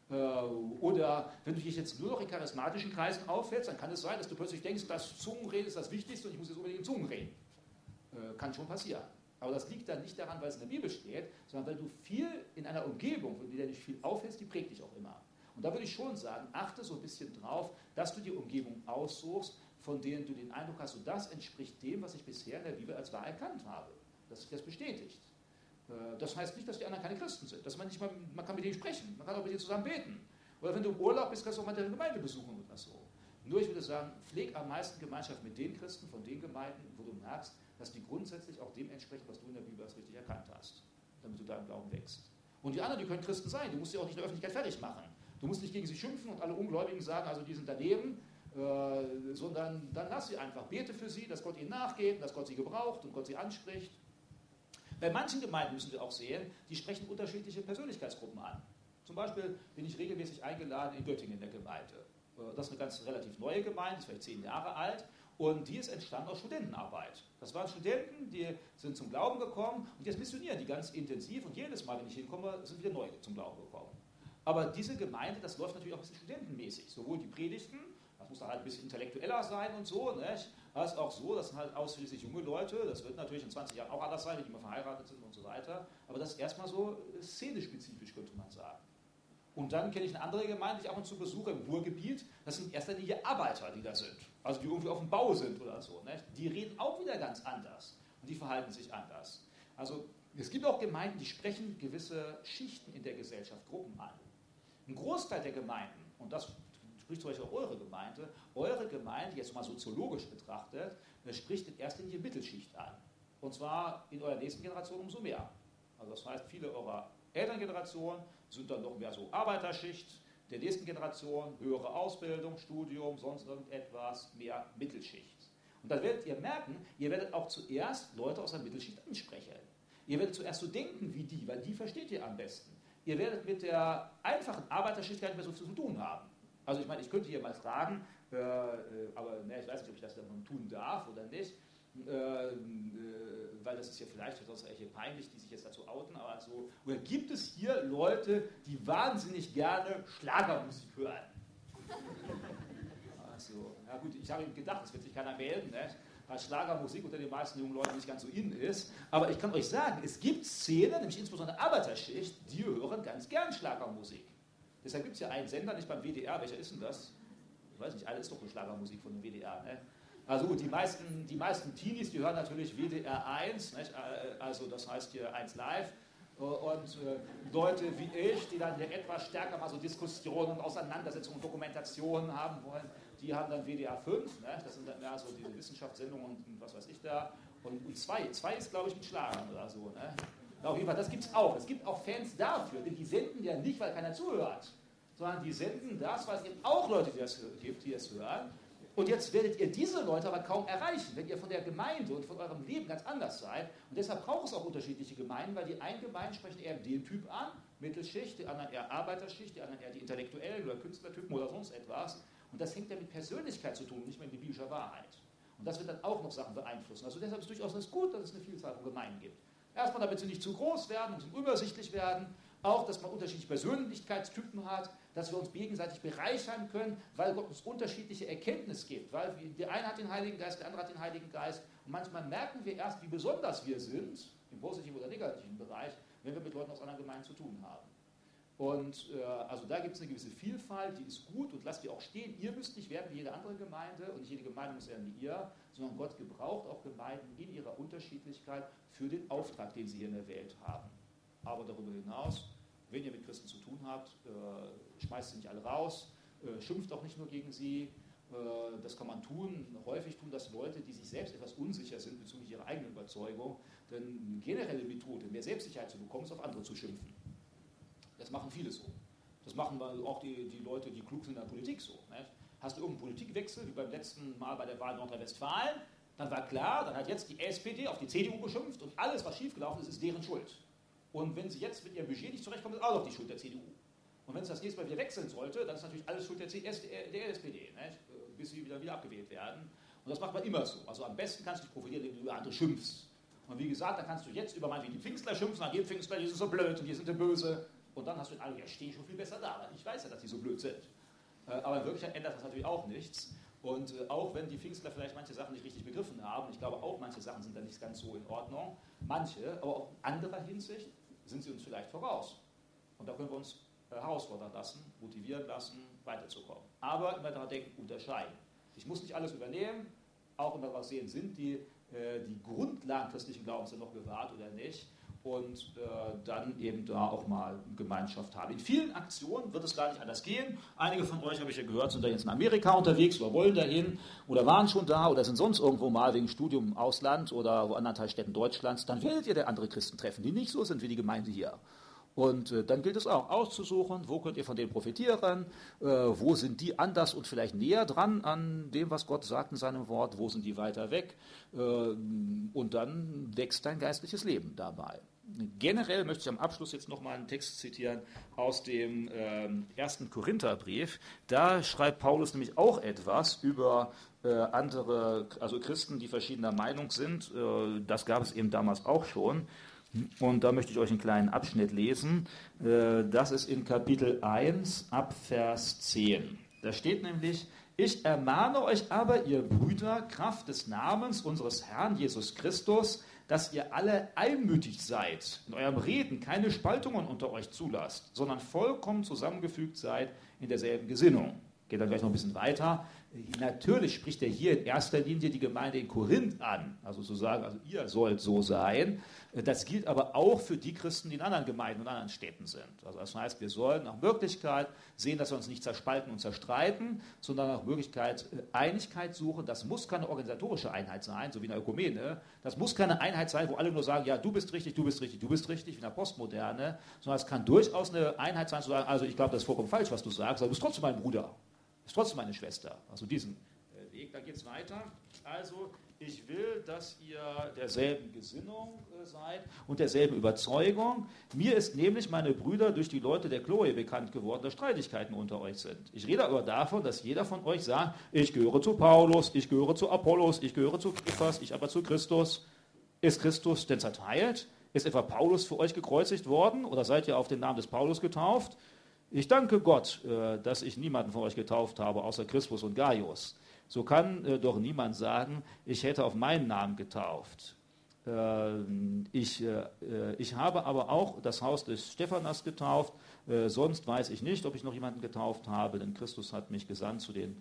S1: Oder wenn du dich jetzt nur noch in charismatischen Kreisen aufhältst, dann kann es sein, dass du plötzlich denkst, das Zungenreden ist das Wichtigste und ich muss jetzt unbedingt in Zungen reden. Kann schon passieren. Aber das liegt dann nicht daran, weil es in der Bibel steht, sondern weil du viel in einer Umgebung, von der du dich viel aufhältst, die prägt dich auch immer. Und da würde ich schon sagen, achte so ein bisschen drauf, dass du die Umgebung aussuchst, von denen du den Eindruck hast, so das entspricht dem, was ich bisher in der Bibel als wahr erkannt habe. Dass sich das bestätigt. Das heißt nicht, dass die anderen keine Christen sind. Dass man kann mit denen sprechen, man kann auch mit denen zusammen beten. Oder wenn du im Urlaub bist, kannst du auch mal deine Gemeinde besuchen oder so. Nur ich würde sagen, pfleg am meisten Gemeinschaft mit den Christen, von den Gemeinden, wo du merkst, dass die grundsätzlich auch dem entsprechen, was du in der Bibel als richtig erkannt hast. Damit du da im Glauben wächst. Und die anderen, die können Christen sein. Du musst sie auch nicht in der Öffentlichkeit fertig machen. Du musst nicht gegen sie schimpfen und alle Ungläubigen sagen, also die sind daneben, sondern dann lass sie einfach. Bete für sie, dass Gott ihnen nachgeht, dass Gott sie gebraucht und Gott sie anspricht. Bei manchen Gemeinden müssen wir auch sehen, die sprechen unterschiedliche Persönlichkeitsgruppen an. Zum Beispiel bin ich regelmäßig eingeladen in Göttingen in der Gemeinde. Das ist eine ganz relativ neue Gemeinde, ist vielleicht 10 Jahre alt. Und die ist entstanden aus Studentenarbeit. Das waren Studenten, die sind zum Glauben gekommen und jetzt missionieren die ganz intensiv. Und jedes Mal, wenn ich hinkomme, sind wieder neue zum Glauben gekommen. Aber diese Gemeinde, das läuft natürlich auch ein bisschen studentenmäßig. Sowohl die Predigten, das muss dann halt ein bisschen intellektueller sein und so, nicht? Das ist auch so, das sind halt ausschließlich junge Leute, das wird natürlich in 20 Jahren auch anders sein, wenn die mal verheiratet sind und so weiter. Aber das ist erstmal so szenespezifisch, könnte man sagen. Und dann kenne ich eine andere Gemeinde, die ich ab und zu besuche im Ruhrgebiet. Das sind in erster Linie Arbeiter, die da sind. Also die irgendwie auf dem Bau sind oder so. Ne? Die reden auch wieder ganz anders. Und und die verhalten sich anders. Also es gibt auch Gemeinden, die sprechen gewisse Schichten in der Gesellschaft, Gruppen an. Ein Großteil der Gemeinden, und das spricht zum Beispiel auch eure Gemeinde, jetzt mal soziologisch betrachtet, spricht in erster Linie Mittelschicht an. Und zwar in eurer nächsten Generation umso mehr. Also das heißt, viele eurer Elterngeneration sind dann noch mehr so Arbeiterschicht, der nächsten Generation höhere Ausbildung, Studium, sonst irgendetwas, mehr Mittelschicht. Und dann werdet ihr merken, ihr werdet auch zuerst Leute aus der Mittelschicht ansprechen. Ihr werdet zuerst so denken wie die, weil die versteht ihr am besten. Ihr werdet mit der einfachen Arbeiterschicht gar nicht mehr so viel zu tun haben. Also ich meine, ich könnte hier mal fragen, aber ich weiß nicht, ob ich das dann tun darf oder nicht, weil das ist ja vielleicht sonst echt peinlich, die sich jetzt dazu outen, aber also, oder gibt es hier Leute, die wahnsinnig gerne Schlagermusik hören? Also, ja gut, ich habe gedacht, das wird sich keiner melden, ne? Weil Schlagermusik unter den meisten jungen Leuten nicht ganz so in ist. Aber ich kann euch sagen, es gibt Szenen, nämlich insbesondere Arbeiterschicht, die hören ganz gern Schlagermusik. Deshalb gibt es ja einen Sender, nicht beim WDR, welcher ist denn das? Ich weiß nicht, alles ist doch eine Schlagermusik von dem WDR. Ne? Also gut, die meisten Teenies, die hören natürlich WDR 1, nicht? Also das heißt hier 1 Live. Und Leute wie ich, die dann hier etwas stärker mal so Diskussionen, Auseinandersetzungen und Dokumentationen haben wollen, die haben dann WDR 5, ne? Das sind dann mehr so diese Wissenschaftssendungen und was weiß ich da. Und 2 ist, glaube ich, mit Schlagern oder so. Ne? Auf jeden Fall, das gibt es auch. Es gibt auch Fans dafür, denn die senden ja nicht, weil keiner zuhört, sondern die senden das, weil es eben auch Leute gibt, die es hören. Und jetzt werdet ihr diese Leute aber kaum erreichen, wenn ihr von der Gemeinde und von eurem Leben ganz anders seid. Und deshalb braucht es auch unterschiedliche Gemeinden, weil die einen Gemeinden sprechen eher den Typ an, Mittelschicht, die anderen eher Arbeiterschicht, die anderen eher die Intellektuellen oder Künstlertypen oder sonst etwas. Und das hängt ja mit Persönlichkeit zu tun, nicht mehr mit biblischer Wahrheit. Und das wird dann auch noch Sachen beeinflussen. Also deshalb ist es durchaus gut, dass es eine Vielzahl von Gemeinden gibt. Erstmal, damit sie nicht zu groß werden und übersichtlich werden. Auch, dass man unterschiedliche Persönlichkeitstypen hat, dass wir uns gegenseitig bereichern können, weil Gott uns unterschiedliche Erkenntnis gibt. Weil der eine hat den Heiligen Geist, der andere hat den Heiligen Geist. Und manchmal merken wir erst, wie besonders wir sind, im positiven oder negativen Bereich, wenn wir mit Leuten aus anderen Gemeinden zu tun haben. Und also da gibt es eine gewisse Vielfalt, die ist gut und lasst die auch stehen. Ihr müsst nicht werden wie jede andere Gemeinde und nicht jede Gemeinde muss werden wie ihr, sondern Gott gebraucht auch Gemeinden in ihrer Unterschiedlichkeit für den Auftrag, den sie hier in der Welt haben. Aber darüber hinaus, wenn ihr mit Christen zu tun habt, schmeißt sie nicht alle raus, schimpft auch nicht nur gegen sie. Das kann man tun. Häufig tun das Leute, die sich selbst etwas unsicher sind bezüglich ihrer eigenen Überzeugung. Denn eine generelle Methode, mehr Selbstsicherheit zu bekommen, ist auf andere zu schimpfen. Das machen viele so. Das machen auch die Leute, die klug sind in der Politik so. Nicht? Hast du irgendeinen Politikwechsel, wie beim letzten Mal bei der Wahl in Nordrhein-Westfalen, dann war klar, dann hat jetzt die SPD auf die CDU geschimpft und alles, was schiefgelaufen ist, ist deren Schuld. Und wenn sie jetzt mit ihrem Budget nicht zurechtkommen, ist auch noch die Schuld der CDU. Und wenn es das nächste Mal wieder wechseln sollte, dann ist natürlich alles Schuld der SPD, nicht? Bis sie wieder abgewählt werden. Und das macht man immer so. Also am besten kannst du dich profilieren, indem du über andere schimpfst. Und wie gesagt, dann kannst du jetzt über manche die Pfingstler schimpfen, nach jedem Pfingstler, die sind so blöd und die sind so böse. Und dann hast du den Eindruck, ja, stehen schon viel besser da, weil ich weiß ja, dass die so blöd sind. Aber in Wirklichkeit ändert das natürlich auch nichts. Und auch wenn die Pfingstler vielleicht manche Sachen nicht richtig begriffen haben, ich glaube auch, manche Sachen sind da nicht ganz so in Ordnung, manche, aber auch in anderer Hinsicht sind sie uns vielleicht voraus. Und da können wir uns herausfordern lassen, motivieren lassen, weiterzukommen. Aber immer daran denken, unterscheiden. Ich muss nicht alles übernehmen, auch immer daraus sehen, sind die Grundlagen christlichen Glaubens noch gewahrt oder nicht. Und dann eben da auch mal Gemeinschaft haben. In vielen Aktionen wird es gar nicht anders gehen. Einige von euch, habe ich ja gehört, sind da jetzt in Amerika unterwegs oder wollen dahin oder waren schon da oder sind sonst irgendwo mal wegen Studium im Ausland oder wo anderen Teilstädten Deutschlands. Dann werdet ihr andere Christen treffen, die nicht so sind wie die Gemeinde hier. Und dann gilt es auch auszusuchen, wo könnt ihr von denen profitieren, wo sind die anders und vielleicht näher dran an dem, was Gott sagt in seinem Wort, wo sind die weiter weg. Und dann wächst dein geistliches Leben dabei. Generell möchte ich am Abschluss jetzt nochmal einen Text zitieren aus dem 1. Korintherbrief. Da schreibt Paulus nämlich auch etwas über andere, also Christen, die verschiedener Meinung sind. Das gab es eben damals auch schon. Und da möchte ich euch einen kleinen Abschnitt lesen. Das ist in Kapitel 1 ab Vers 10. Da steht nämlich: Ich ermahne euch aber, ihr Brüder, Kraft des Namens unseres Herrn Jesus Christus, dass ihr alle einmütig seid, in eurem Reden keine Spaltungen unter euch zulasst, sondern vollkommen zusammengefügt seid in derselben Gesinnung. Geht dann gleich noch ein bisschen weiter. Natürlich spricht er hier in erster Linie die Gemeinde in Korinth an, also zu sagen, also ihr sollt so sein. Das gilt aber auch für die Christen, die in anderen Gemeinden und anderen Städten sind. Also das heißt, wir sollen nach Möglichkeit sehen, dass wir uns nicht zerspalten und zerstreiten, sondern nach Möglichkeit Einigkeit suchen. Das muss keine organisatorische Einheit sein, so wie in der Ökumene. Das muss keine Einheit sein, wo alle nur sagen, ja, du bist richtig, du bist richtig, du bist richtig, wie in der Postmoderne, sondern es kann durchaus eine Einheit sein, zu sagen, also ich glaube, das ist vollkommen falsch, was du sagst, aber du bist trotzdem mein Bruder. Ist trotzdem meine Schwester. Also diesen Weg, da geht es weiter. Also ich will, dass ihr derselben Gesinnung seid und derselben Überzeugung. Mir ist nämlich, meine Brüder, durch die Leute der Chloe bekannt geworden, dass Streitigkeiten unter euch sind. Ich rede aber davon, dass jeder von euch sagt, ich gehöre zu Paulus, ich gehöre zu Apollos, ich gehöre zu Kephas, ich aber zu Christus. Ist Christus denn zerteilt? Ist etwa Paulus für euch gekreuzigt worden oder seid ihr auf den Namen des Paulus getauft? Ich danke Gott, dass ich niemanden von euch getauft habe, außer Crispus und Gaius. So kann doch niemand sagen, ich hätte auf meinen Namen getauft. Ich habe aber auch das Haus des Stephanas getauft, sonst weiß ich nicht, ob ich noch jemanden getauft habe, denn Christus hat mich gesandt zu den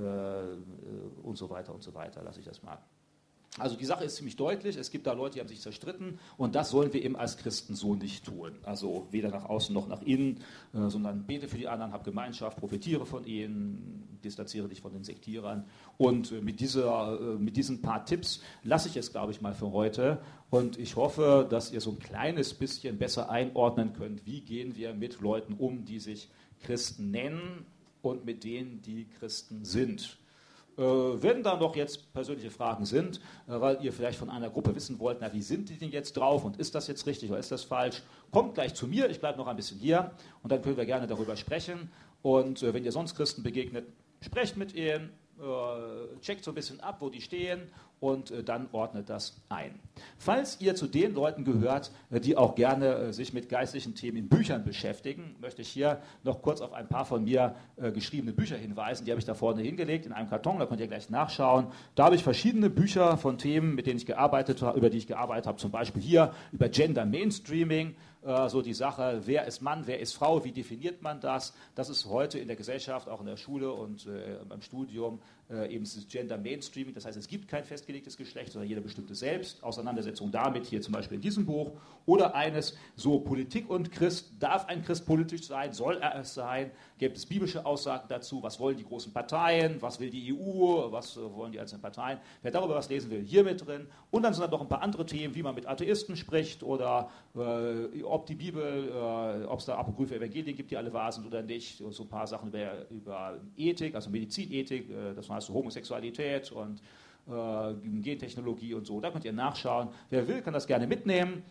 S1: und so weiter, lasse ich das mal. Also die Sache ist ziemlich deutlich, es gibt da Leute, die haben sich zerstritten und das sollen wir eben als Christen so nicht tun. Also weder nach außen noch nach innen, sondern bete für die anderen, hab Gemeinschaft, profitiere von ihnen, distanziere dich von den Sektierern. Und mit diesen paar Tipps lasse ich es, glaube ich, mal für heute. Und ich hoffe, dass ihr so ein kleines bisschen besser einordnen könnt, wie gehen wir mit Leuten um, die sich Christen nennen und mit denen, die Christen sind. Wenn da noch jetzt persönliche Fragen sind, weil ihr vielleicht von einer Gruppe wissen wollt, na, wie sind die denn jetzt drauf und ist das jetzt richtig oder ist das falsch, kommt gleich zu mir, ich bleibe noch ein bisschen hier und dann können wir gerne darüber sprechen. Und wenn ihr sonst Christen begegnet, sprecht mit ihnen, checkt so ein bisschen ab, wo die stehen und dann ordnet das ein. Falls ihr zu den Leuten gehört, die auch gerne sich mit geistlichen Themen in Büchern beschäftigen, möchte ich hier noch kurz auf ein paar von mir geschriebene Bücher hinweisen. Die habe ich da vorne hingelegt in einem Karton, da könnt ihr gleich nachschauen. Da habe ich verschiedene Bücher von Themen, über die ich gearbeitet habe, zum Beispiel hier über Gender Mainstreaming, so die Sache, wer ist Mann, wer ist Frau, wie definiert man das? Das ist heute in der Gesellschaft, auch in der Schule und beim Studium eben das Gender Mainstreaming, das heißt, es gibt kein festgelegtes Geschlecht, sondern jeder bestimmte selbst. Auseinandersetzung damit, hier zum Beispiel in diesem Buch. Oder eines, so Politik und Christ, darf ein Christ politisch sein, soll er es sein? Gibt es biblische Aussagen dazu? Was wollen die großen Parteien? Was will die EU? Was wollen die einzelnen Parteien? Wer darüber was lesen will, hier mit drin. Und dann sind da noch ein paar andere Themen, wie man mit Atheisten spricht oder ob die Bibel, ob es da apokryphe Evangelien gibt, die alle wahr sind oder nicht. Und so ein paar Sachen über Ethik, also Medizinethik, das heißt so Homosexualität und Gentechnologie und so. Da könnt ihr nachschauen. Wer will, kann das gerne mitnehmen.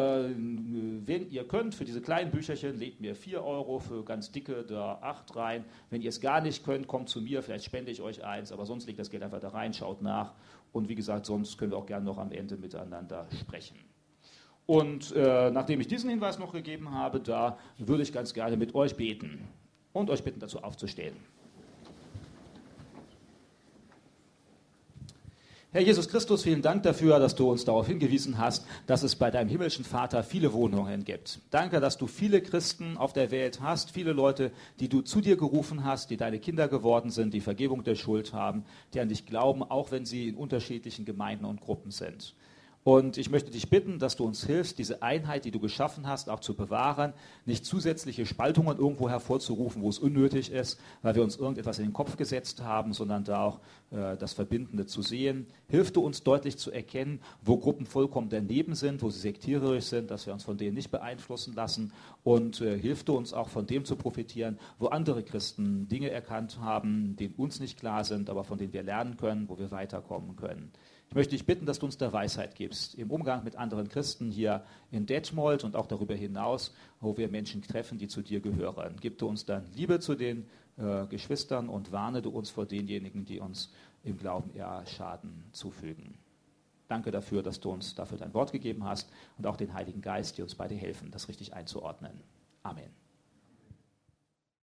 S1: Wenn ihr könnt, für diese kleinen Bücherchen legt mir 4 € für ganz dicke da 8 rein. Wenn ihr es gar nicht könnt, kommt zu mir, vielleicht spende ich euch eins, aber sonst legt das Geld einfach da rein, schaut nach. Und wie gesagt, sonst können wir auch gerne noch am Ende miteinander sprechen. Und nachdem ich diesen Hinweis noch gegeben habe, da würde ich ganz gerne mit euch beten und euch bitten, dazu aufzustehen. Herr Jesus Christus, vielen Dank dafür, dass du uns darauf hingewiesen hast, dass es bei deinem himmlischen Vater viele Wohnungen gibt. Danke, dass du viele Christen auf der Welt hast, viele Leute, die du zu dir gerufen hast, die deine Kinder geworden sind, die Vergebung der Schuld haben, die an dich glauben, auch wenn sie in unterschiedlichen Gemeinden und Gruppen sind. Und ich möchte dich bitten, dass du uns hilfst, diese Einheit, die du geschaffen hast, auch zu bewahren, nicht zusätzliche Spaltungen irgendwo hervorzurufen, wo es unnötig ist, weil wir uns irgendetwas in den Kopf gesetzt haben, sondern da auch das Verbindende zu sehen. Hilf du uns deutlich zu erkennen, wo Gruppen vollkommen daneben sind, wo sie sektiererisch sind, dass wir uns von denen nicht beeinflussen lassen. Und hilf du uns auch von dem zu profitieren, wo andere Christen Dinge erkannt haben, die uns nicht klar sind, aber von denen wir lernen können, wo wir weiterkommen können. Ich möchte dich bitten, dass du uns da Weisheit gibst, im Umgang mit anderen Christen hier in Detmold und auch darüber hinaus, wo wir Menschen treffen, die zu dir gehören. Gib du uns dann Liebe zu den Geschwistern und warne du uns vor denjenigen, die uns im Glauben eher Schaden zufügen. Danke dafür, dass du uns dafür dein Wort gegeben hast und auch den Heiligen Geist, die uns beide helfen, das richtig einzuordnen. Amen.